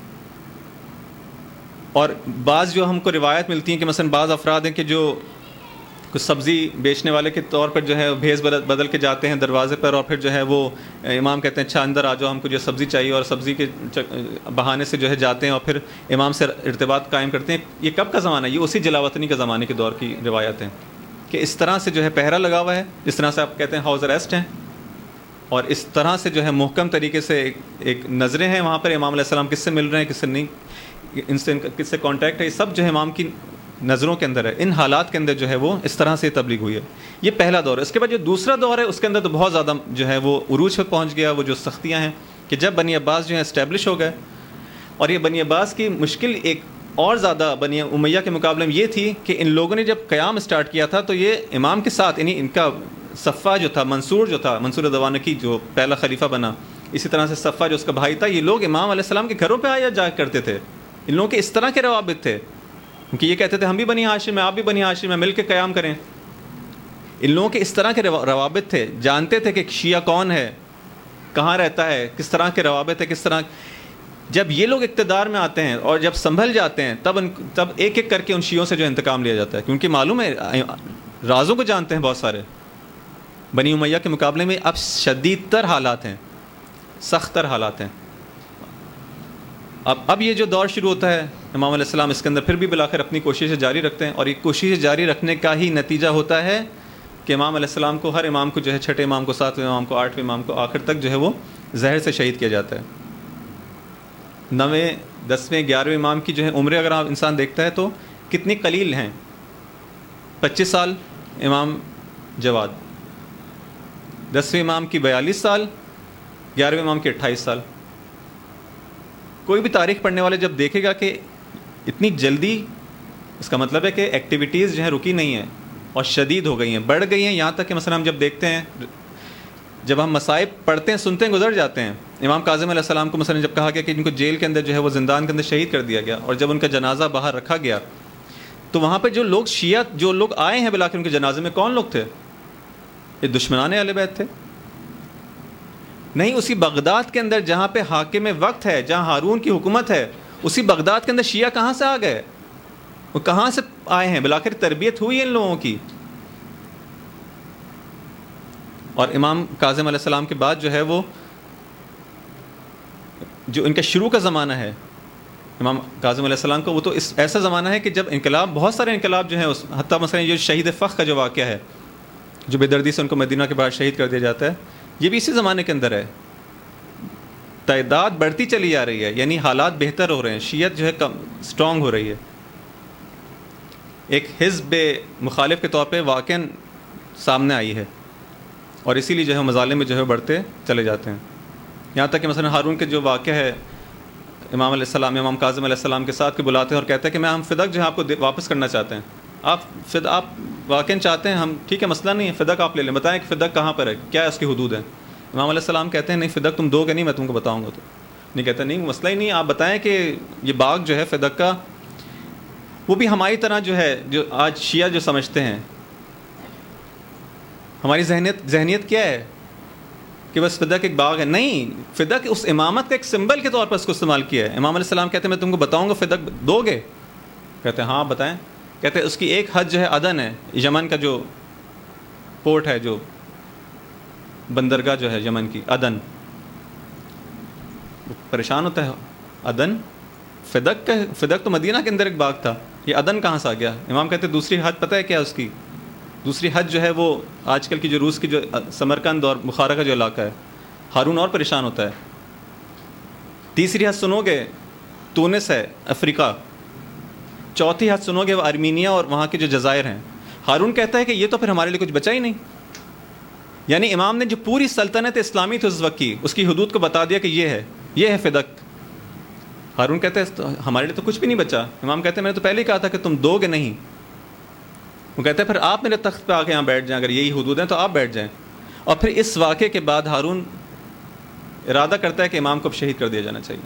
اور بعض جو ہم کو روایت ملتی ہیں کہ مثلا بعض افراد ہیں کہ جو کچھ سبزی بیچنے والے کے طور پر جو ہے بھیس بدل بدل کے جاتے ہیں دروازے پر, اور پھر جو ہے وہ امام کہتے ہیں اچھا اندر آ جاؤ, ہم کو جو سبزی چاہیے, اور سبزی کے بہانے سے جو ہے جاتے ہیں اور پھر امام سے ارتباط قائم کرتے ہیں. یہ کب کا زمانہ ہے؟ یہ اسی جلا وطنی کے زمانے کے دور کی روایت ہیں کہ اس طرح سے جو ہے پہرا لگا ہوا ہے, جس طرح سے آپ کہتے ہیں ہاؤس اریسٹ ہیں, اور اس طرح سے جو ہے محکم طریقے سے ایک, ایک نظریں ہیں وہاں پر امام علیہ السلام کس سے مل رہے ہیں, کس سے نہیں, ان سے کس سے کانٹیکٹ ہے, یہ سب جو ہے امام کی نظروں کے اندر ہے. ان حالات کے اندر جو ہے وہ اس طرح سے تبلیغ ہوئی ہے. یہ پہلا دور ہے. اس کے بعد جو دوسرا دور ہے اس کے اندر تو بہت زیادہ جو ہے وہ عروج پہ پہنچ گیا. وہ جو سختیاں ہیں کہ جب بنی عباس جو ہے اسٹیبلش ہو گئے, اور یہ بنی عباس کی مشکل ایک اور زیادہ بنی امیہ کے مقابلے میں یہ تھی کہ ان لوگوں نے جب قیام اسٹارٹ کیا تھا تو یہ امام کے ساتھ یعنی ان کا صفہ جو تھا, منصور جو تھا, منصور دوانقی جو پہلا خلیفہ بنا, اسی طرح سے صفہ جو اس کا بھائی تھا, یہ لوگ امام علیہ السلام کے گھروں پہ آیا جا کرتے تھے. ان لوگوں کے اس طرح کے روابط تھے کیونکہ یہ کہتے تھے ہم بھی بنی ہاشم ہیں, آپ بھی بنی ہاشم ہیں, مل کے قیام کریں. ان لوگوں کے اس طرح کے روابط تھے, جانتے تھے کہ شیعہ کون ہے, کہاں رہتا ہے, کس طرح کے روابط ہے, کس طرح. جب یہ لوگ اقتدار میں آتے ہیں اور جب سنبھل جاتے ہیں تب ان تب ایک ایک کر کے ان شیعوں سے جو انتقام لیا جاتا ہے, کیونکہ معلوم ہے رازوں کو جانتے ہیں بہت سارے. بنی امیہ کے مقابلے میں اب شدید تر حالات ہیں, سخت تر حالات ہیں. اب اب یہ جو دور شروع ہوتا ہے امام علیہ السلام اس کے اندر پھر بھی بالآخر اپنی کوششیں جاری رکھتے ہیں, اور یہ کوششیں جاری رکھنے کا ہی نتیجہ ہوتا ہے کہ امام علیہ السلام کو, ہر امام کو جو ہے, چھٹے امام کو, ساتویں امام کو, آٹھویں امام کو, آخر تک جو ہے وہ زہر سے شہید کیا جاتا ہے. نویں, دسویں, گیارہویں امام کی جو ہے عمریں اگر آپ انسان دیکھتا ہے تو کتنی قلیل ہیں. پچیس سال امام جواد, دسویں امام کی بیالیس سال, گیارہویں امام کی اٹھائیس سال. کوئی بھی تاریخ پڑھنے والے جب دیکھے گا کہ اتنی جلدی, اس کا مطلب ہے کہ ایکٹیویٹیز جو ہیں رکی نہیں ہیں اور شدید ہو گئی ہیں, بڑھ گئی ہیں, یہاں تک کہ مثلا ہم جب دیکھتے ہیں, جب ہم مصائب پڑھتے ہیں, سنتے ہیں, گزر جاتے ہیں. امام کاظم علیہ السلام کو مثلا جب کہا گیا کہ ان کو جیل کے اندر جو ہے وہ زندان کے اندر شہید کر دیا گیا, اور جب ان کا جنازہ باہر رکھا گیا تو وہاں پہ جو لوگ شیعہ جو لوگ آئے ہیں بالآخر ان کے جنازے میں, کون لوگ تھے؟ یہ دشمنان اہل بیت تھے. نہیں, اسی بغداد کے اندر جہاں پہ حاکم وقت ہے, جہاں ہارون کی حکومت ہے, اسی بغداد کے اندر شیعہ کہاں سے آ گئے, وہ کہاں سے آئے ہیں؟ بالآخر تربیت ہوئی ان لوگوں کی. اور امام کاظم علیہ السلام کے بعد جو ہے وہ جو ان کا شروع کا زمانہ ہے امام کاظم علیہ السلام کا, وہ تو اس ایسا زمانہ ہے کہ جب انقلاب, بہت سارے انقلاب جو ہیں, اس حتیٰ مثلا یہ شہید فخ کا جو واقعہ ہے, جو بے دردی سے ان کو مدینہ کے باہر شہید کر دیا جاتا ہے, یہ بھی اسی زمانے کے اندر ہے. تعداد بڑھتی چلی جا رہی ہے, یعنی حالات بہتر ہو رہے ہیں, شیعت جو ہے کم اسٹرانگ ہو رہی ہے, ایک حزب مخالف کے طور پہ واقعاً سامنے آئی ہے, اور اسی لیے جو ہے مظالم میں جو ہے بڑھتے چلے جاتے ہیں. یہاں تک کہ مثلا ہارون کے جو واقعہ ہے امام علیہ السلام امام کاظم علیہ السلام کے ساتھ کے بلاتے ہیں اور کہتے ہیں کہ میں ہم فدق جو ہے آپ کو واپس کرنا چاہتے ہیں, آپ فد آپ واقعاً چاہتے ہیں, ہم ٹھیک ہے مسئلہ نہیں ہے, فدق آپ لے لیں, بتائیں کہ فدق کہاں پر ہے, کیا ہے اس کی حدود ہیں. امام علیہ السلام کہتے ہیں نہیں, فدق تم دو گے نہیں, میں تم کو بتاؤں گا. تو نہیں, کہتے نہیں مسئلہ ہی نہیں, آپ بتائیں کہ یہ باغ جو ہے فدق کا, وہ بھی ہماری طرح جو ہے, جو آج شیعہ جو سمجھتے ہیں, ہماری ذہنیت ذہنیت کیا ہے کہ بس فدق ایک باغ ہے. نہیں, فدق اس امامت کا ایک سمبل کے طور پر اس کو استعمال کیا ہے. امام علیہ السلام کہتے ہیں میں تم کو بتاؤں گا, فدق دو گے؟ کہتے ہیں ہاں بتائیں. کہتے ہیں اس کی ایک حد جو ہے عدن ہے, یمن کا جو پورٹ ہے, جو بندرگاہ جو ہے یمن کی عدن، پریشان ہوتا ہے، عدن فدق کا، فدق تو مدینہ کے اندر ایک باغ تھا، یہ عدن کہاں سے آ گیا؟ امام کہتے ہیں دوسری حد پتہ ہے کیا اس کی؟ دوسری حد جو ہے وہ آج کل کی جو روس کی جو سمرقند اور بخارا کا جو علاقہ ہے، ہارون اور پریشان ہوتا ہے۔ تیسری حد سنو گے تونس ہے افریقہ، چوتھی حد سنو گے وہ ارمینیا اور وہاں کے جو جزائر ہیں۔ ہارون کہتا ہے کہ یہ تو پھر ہمارے لیے کچھ بچا ہی نہیں، یعنی امام نے جو پوری سلطنت اسلامی تھی اس وقت کی، اس کی حدود کو بتا دیا کہ یہ ہے، یہ ہے فدق۔ ہارون کہتا ہے ہمارے لیے تو کچھ بھی نہیں بچا۔ امام کہتے ہیں میں نے تو پہلے ہی کہا تھا کہ تم دو گے نہیں۔ وہ کہتے ہیں پھر آپ میرے تخت پہ آ کے یہاں بیٹھ جائیں، اگر یہی حدود ہیں تو آپ بیٹھ جائیں۔ اور پھر اس واقعے کے بعد ہارون ارادہ کرتا ہے کہ امام کو اب شہید کر دیا جانا چاہیے۔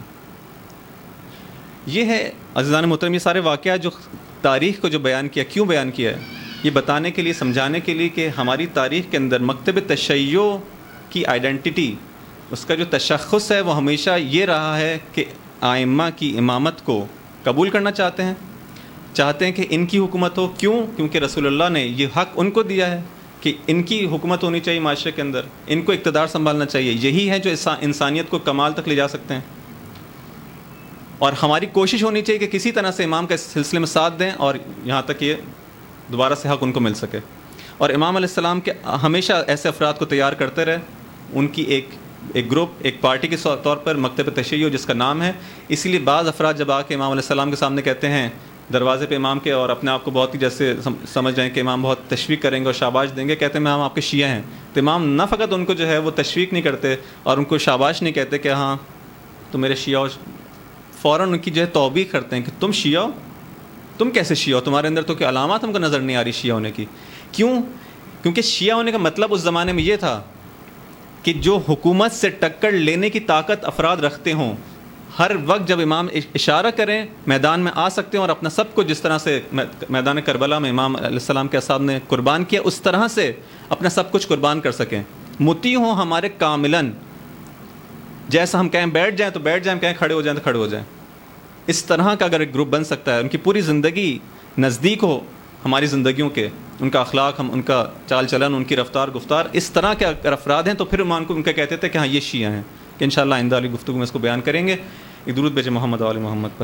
یہ ہے عزیزان محترم، یہ سارے واقعات جو تاریخ کو جو بیان کیا، کیوں بیان کیا ہے؟ یہ بتانے کے لیے، سمجھانے کے لیے کہ ہماری تاریخ کے اندر مکتب تشیع کی آئیڈینٹی، اس کا جو تشخص ہے وہ ہمیشہ یہ رہا ہے کہ ائمہ کی امامت کو قبول کرنا چاہتے ہیں، چاہتے ہیں کہ ان کی حکومت ہو۔ کیوں؟ کیونکہ رسول اللہ نے یہ حق ان کو دیا ہے کہ ان کی حکومت ہونی چاہیے معاشرے کے اندر، ان کو اقتدار سنبھالنا چاہیے، یہی ہے جو انسانیت کو کمال تک لے جا سکتے ہیں۔ اور ہماری کوشش ہونی چاہیے کہ کسی طرح سے امام کا اس سلسلے میں ساتھ دیں اور یہاں تک یہ دوبارہ سے حق ان کو مل سکے۔ اور امام علیہ السلام کے ہمیشہ ایسے افراد کو تیار کرتے رہے، ان کی ایک ایک گروپ، ایک پارٹی کے طور پر مکتب تشیع جس کا نام ہے۔ اسی لیے بعض افراد جب آ کے امام علیہ السلام کے سامنے کہتے ہیں دروازے پہ امام کے، اور اپنے آپ کو بہت ہی جیسے سمجھ رہے ہیں کہ امام بہت تشویق کریں گے اور شاباش دیں گے، کہتے ہیں ہم آپ کے شیعہ ہیں، تو امام نہ فقط ان کو جو ہے وہ تشویق نہیں کرتے اور ان کو شاباش نہیں کہتے کہ ہاں تو میرے شیعہ ہو، فوراً ان کی جو ہے توبیخ کرتے ہیں کہ تم شیعہ ہو، تم کیسے شیعہ ہو؟ تمہارے اندر تو کوئی علامات ہم کو نظر نہیں آ رہی شیعہ ہونے کی۔ کیوں؟ کیونکہ شیعہ ہونے کا مطلب اس زمانے میں یہ تھا کہ جو حکومت سے ٹکر لینے کی طاقت افراد رکھتے ہوں، ہر وقت جب امام اشارہ کریں میدان میں آ سکتے ہیں اور اپنا سب کچھ، جس طرح سے میدان کربلا میں امام علیہ السلام کے اصحاب نے قربان کیا، اس طرح سے اپنا سب کچھ قربان کر سکیں، مطیع ہوں ہمارے کاملاً، جیسا ہم کہیں بیٹھ جائیں تو بیٹھ جائیں، کہیں کھڑے ہو جائیں تو کھڑے ہو جائیں۔ اس طرح کا اگر ایک گروپ بن سکتا ہے، ان کی پوری زندگی نزدیک ہو ہماری زندگیوں کے، ان کا اخلاق، ہم ان کا چال چلن، ان کی رفتار گفتار اس طرح کے اگر افراد ہیں، تو پھر مان کو ان کا کہتے تھے کہ ہاں یہ شیعہ ہیں، کہ انشاءاللہ آئندہ والی گفتگو میں اس کو بیان کریں گے۔ ایک درود بھیجیں محمد و آل محمد پر۔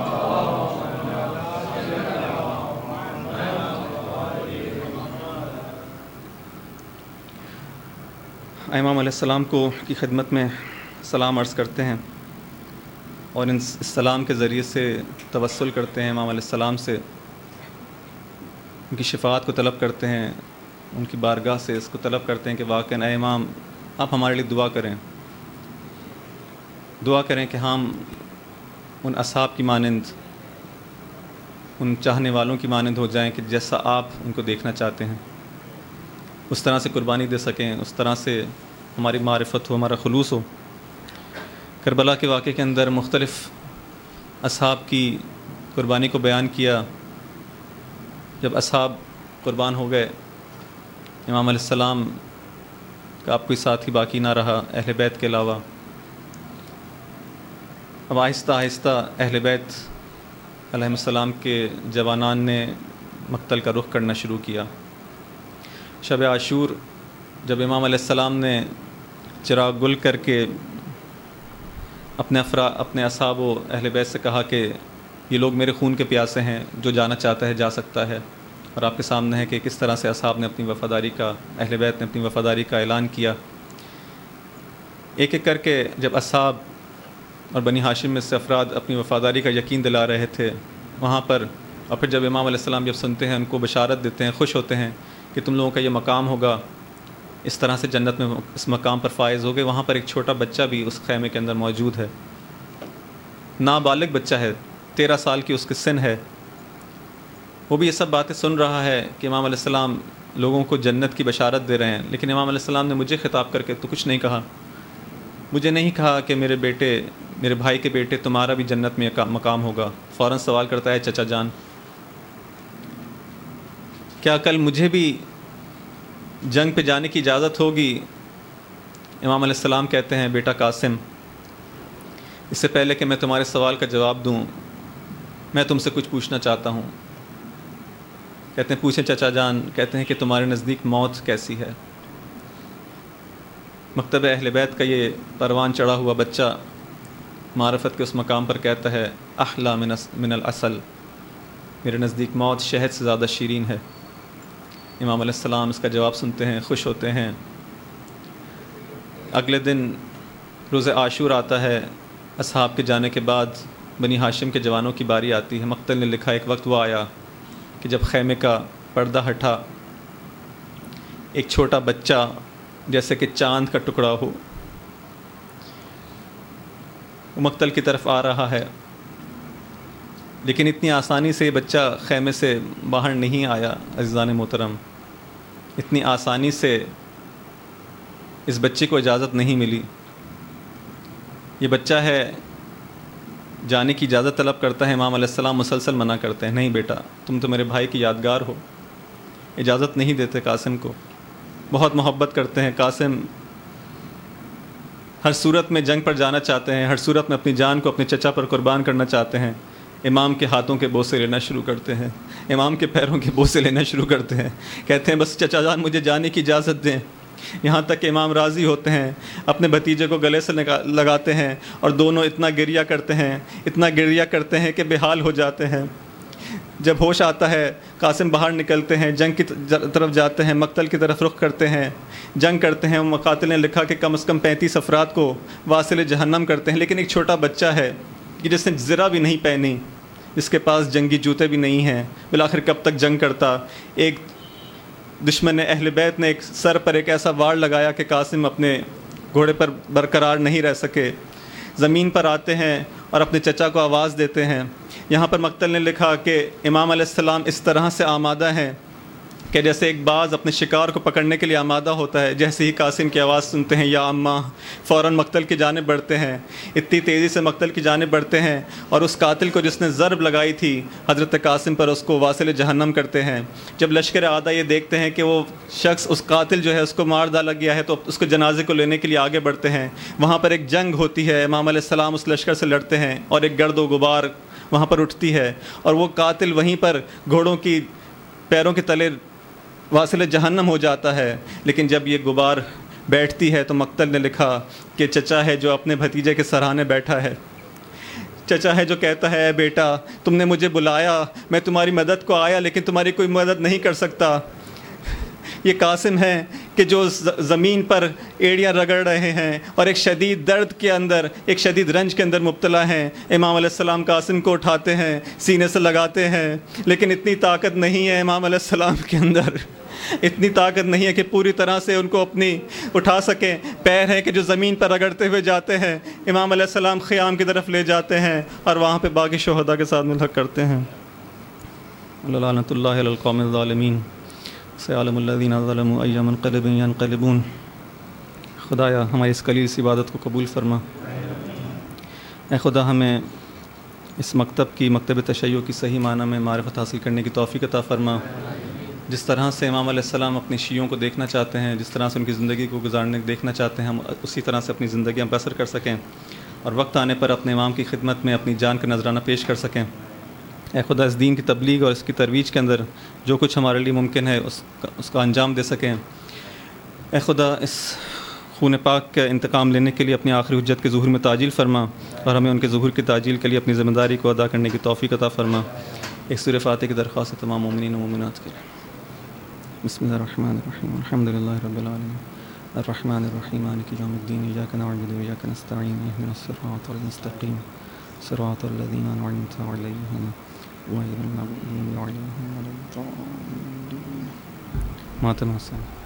امام علیہ السلام کو کی خدمت میں سلام عرض کرتے ہیں اور ان سلام کے ذریعے سے توسل کرتے ہیں امام علیہ السلام سے، ان کی شفاعت کو طلب کرتے ہیں، ان کی بارگاہ سے اس کو طلب کرتے ہیں کہ واقعاً اے امام آپ ہمارے لیے دعا کریں، دعا کریں کہ ہم ان اصحاب کی مانند، ان چاہنے والوں کی مانند ہو جائیں کہ جیسا آپ ان کو دیکھنا چاہتے ہیں، اس طرح سے قربانی دے سکیں، اس طرح سے ہماری معرفت ہو، ہمارا خلوص ہو۔ کربلا کے واقعے کے اندر مختلف اصحاب کی قربانی کو بیان کیا۔ جب اصحاب قربان ہو گئے، امام علیہ السلام کا اب کوئی ساتھی باقی نہ رہا اہل بیت کے علاوہ۔ اب آہستہ آہستہ اہل بیت علیہ السلام کے جوانان نے مقتل کا رخ کرنا شروع کیا۔ شب عاشور جب امام علیہ السلام نے چراغ گل کر کے اپنے افرا اپنے اصحاب و اہل بیت سے کہا کہ یہ لوگ میرے خون کے پیاسے ہیں، جو جانا چاہتا ہے جا سکتا ہے، اور آپ کے سامنے ہے کہ کس طرح سے اصحاب نے اپنی وفاداری کا، اہل بیت نے اپنی وفاداری کا اعلان کیا۔ ایک ایک کر کے جب اصحاب اور بنی ہاشم میں سے افراد اپنی وفاداری کا یقین دلا رہے تھے وہاں پر، اور پھر جب امام علیہ السلام جب سنتے ہیں، ان کو بشارت دیتے ہیں، خوش ہوتے ہیں کہ تم لوگوں کا یہ مقام ہوگا، اس طرح سے جنت میں اس مقام پر فائز ہو گئے۔ وہاں پر ایک چھوٹا بچہ بھی اس خیمے کے اندر موجود ہے، نابالغ بچہ ہے، تیرہ سال کی اس کی سن ہے، وہ بھی یہ سب باتیں سن رہا ہے کہ امام علیہ السلام لوگوں کو جنت کی بشارت دے رہے ہیں، لیکن امام علیہ السلام نے مجھے خطاب کر کے تو کچھ نہیں کہا، مجھے نہیں کہا کہ میرے بیٹے، میرے بھائی کے بیٹے تمہارا بھی جنت میں مقام ہوگا۔ فوراً سوال کرتا ہے چچا جان کیا کل مجھے بھی جنگ پہ جانے کی اجازت ہوگی؟ امام علیہ السلام کہتے ہیں بیٹا قاسم، اس سے پہلے کہ میں تمہارے سوال کا جواب دوں میں تم سے کچھ پوچھنا چاہتا ہوں۔ کہتے ہیں پوچھیں چچا جان۔ کہتے ہیں کہ تمہارے نزدیک موت کیسی ہے؟ مکتب اہل بیت کا یہ پروان چڑھا ہوا بچہ معرفت کے اس مقام پر کہتا ہے احلی من من العسل، میرے نزدیک موت شہد سے زیادہ شیرین ہے۔ امام علیہ السلام اس کا جواب سنتے ہیں، خوش ہوتے ہیں۔ اگلے دن روز عاشور آتا ہے، اصحاب کے جانے کے بعد بنی ہاشم کے جوانوں کی باری آتی ہے۔ مقتل نے لکھا ایک وقت وہ آیا کہ جب خیمے کا پردہ ہٹا، ایک چھوٹا بچہ جیسے کہ چاند کا ٹکڑا ہو وہ مقتل کی طرف آ رہا ہے، لیکن اتنی آسانی سے یہ بچہ خیمے سے باہر نہیں آیا۔ عزیزان محترم، اتنی آسانی سے اس بچے کو اجازت نہیں ملی۔ یہ بچہ ہے، جانے کی اجازت طلب کرتا ہے، امام علیہ السلام مسلسل منع کرتے ہیں، نہیں بیٹا تم تو میرے بھائی کی یادگار ہو، اجازت نہیں دیتے قاسم کو۔ بہت محبت کرتے ہیں قاسم، ہر صورت میں جنگ پر جانا چاہتے ہیں، ہر صورت میں اپنی جان کو اپنے چچا پر قربان کرنا چاہتے ہیں۔ امام کے ہاتھوں کے بوسے لینا شروع کرتے ہیں، امام کے پیروں کے بوسے لینا شروع کرتے ہیں، کہتے ہیں بس چچا جان مجھے جانے کی اجازت دیں۔ یہاں تک کہ امام راضی ہوتے ہیں، اپنے بھتیجے کو گلے سے لگاتے ہیں اور دونوں اتنا گریہ کرتے ہیں اتنا گریہ کرتے ہیں کہ بے حال ہو جاتے ہیں۔ جب ہوش آتا ہے قاسم باہر نکلتے ہیں، جنگ کی طرف جاتے ہیں، مقتل کی طرف رخ کرتے ہیں، جنگ کرتے ہیں۔ مقاتل نے لکھا کہ کم از کم پینتیس افراد کو واصل جہنم کرتے ہیں، لیکن ایک چھوٹا بچہ ہے کہ جس نے زرہ بھی نہیں پہنی، جس کے پاس جنگی جوتے بھی نہیں ہیں، بالآخر کب تک جنگ کرتا۔ ایک دشمن اہل بیت نے ایک سر پر ایک ایسا وار لگایا کہ قاسم اپنے گھوڑے پر برقرار نہیں رہ سکے، زمین پر آتے ہیں اور اپنے چچا کو آواز دیتے ہیں۔ یہاں پر مقتل نے لکھا کہ امام علیہ السلام اس طرح سے آمادہ ہیں کہ جیسے ایک باز اپنے شکار کو پکڑنے کے لیے آمادہ ہوتا ہے، جیسے ہی قاسم کی آواز سنتے ہیں یا اماں، فوراً مقتل کی جانب بڑھتے ہیں، اتنی تیزی سے مقتل کی جانب بڑھتے ہیں اور اس قاتل کو جس نے ضرب لگائی تھی حضرت قاسم پر، اس کو واصل جہنم کرتے ہیں۔ جب لشکر اعداء یہ دیکھتے ہیں کہ وہ شخص اس قاتل جو ہے اس کو مار ڈالا گیا ہے تو اس کو جنازے کو لینے کے لیے آگے بڑھتے ہیں۔ وہاں پر ایک جنگ ہوتی ہے، امام علیہ السلام اس لشکر سے لڑتے ہیں اور ایک گرد و غبار وہاں پر اٹھتی ہے اور وہ قاتل وہیں پر گھوڑوں کی پیروں کے تلے واصل جہنم ہو جاتا ہے۔ لیکن جب یہ غبار بیٹھتی ہے تو مقتل نے لکھا کہ چچا ہے جو اپنے بھتیجے کے سرانے بیٹھا ہے، چچا ہے جو کہتا ہے اے بیٹا تم نے مجھے بلایا، میں تمہاری مدد کو آیا لیکن تمہاری کوئی مدد نہیں کر سکتا۔ یہ قاسم ہے کہ جو زمین پر ایڑیاں رگڑ رہے ہیں اور ایک شدید درد کے اندر، ایک شدید رنج کے اندر مبتلا ہیں۔ امام علیہ السلام قاسم کو اٹھاتے ہیں، سینے سے لگاتے ہیں، لیکن اتنی طاقت نہیں ہے امام علیہ السلام کے اندر، اتنی طاقت نہیں ہے کہ پوری طرح سے ان کو اپنی اٹھا سکیں۔ پیر ہیں کہ جو زمین پر رگڑتے ہوئے جاتے ہیں، امام علیہ السلام خیام کی طرف لے جاتے ہیں اور وہاں پہ باقی شہداء کے ساتھ ملحق کرتے ہیں۔ لعنۃ اللہ علی القوم الظالمین، سیعلم الذین ظلموا ای منقلب ینقلبون۔ خدایا ہماری اس قلیل سی عبادت کو قبول فرما۔ اے خدا ہمیں اس مکتب کی، مکتب تشیع کی صحیح معنی میں معرفت حاصل کرنے کی توفیق عطا فرما۔ جس طرح سے امام علیہ السلام اپنی شیعوں کو دیکھنا چاہتے ہیں، جس طرح سے ان کی زندگی کو گزارنے دیکھنا چاہتے ہیں، ہم اسی طرح سے اپنی زندگیاں بسر کر سکیں اور وقت آنے پر اپنے امام کی خدمت میں اپنی جان کا نذرانہ پیش کر سکیں۔ اے خدا اس دین کی تبلیغ اور اس کی ترویج کے اندر جو کچھ ہمارے لیے ممکن ہے اس کا اس کا انجام دے سکیں۔ اے خدا اس خون پاک کا انتقام لینے کے لیے اپنی آخری حجت کے ظہور میں تعجیل فرما اور ہمیں ان کے ظہور کی تعجیل کے لیے اپنی ذمہ داری کو ادا کرنے کی توفیق عطا فرما۔ ایک سورہ فاتحہ کی درخواست ہے تمام مومنین و مومنات کے لیے۔ بسم اللہ الرحمن الرحیم، الحمد للہ رب العالمین، الرحمن الرحیم، مالک یوم الدین، ایاک نعبد و ایاک نستعین، اہدنا الصراط المستقیم، صراط الذین انعمت علیہم غیر المغضوب علیہم ولا الضالین۔ ماتم حسین۔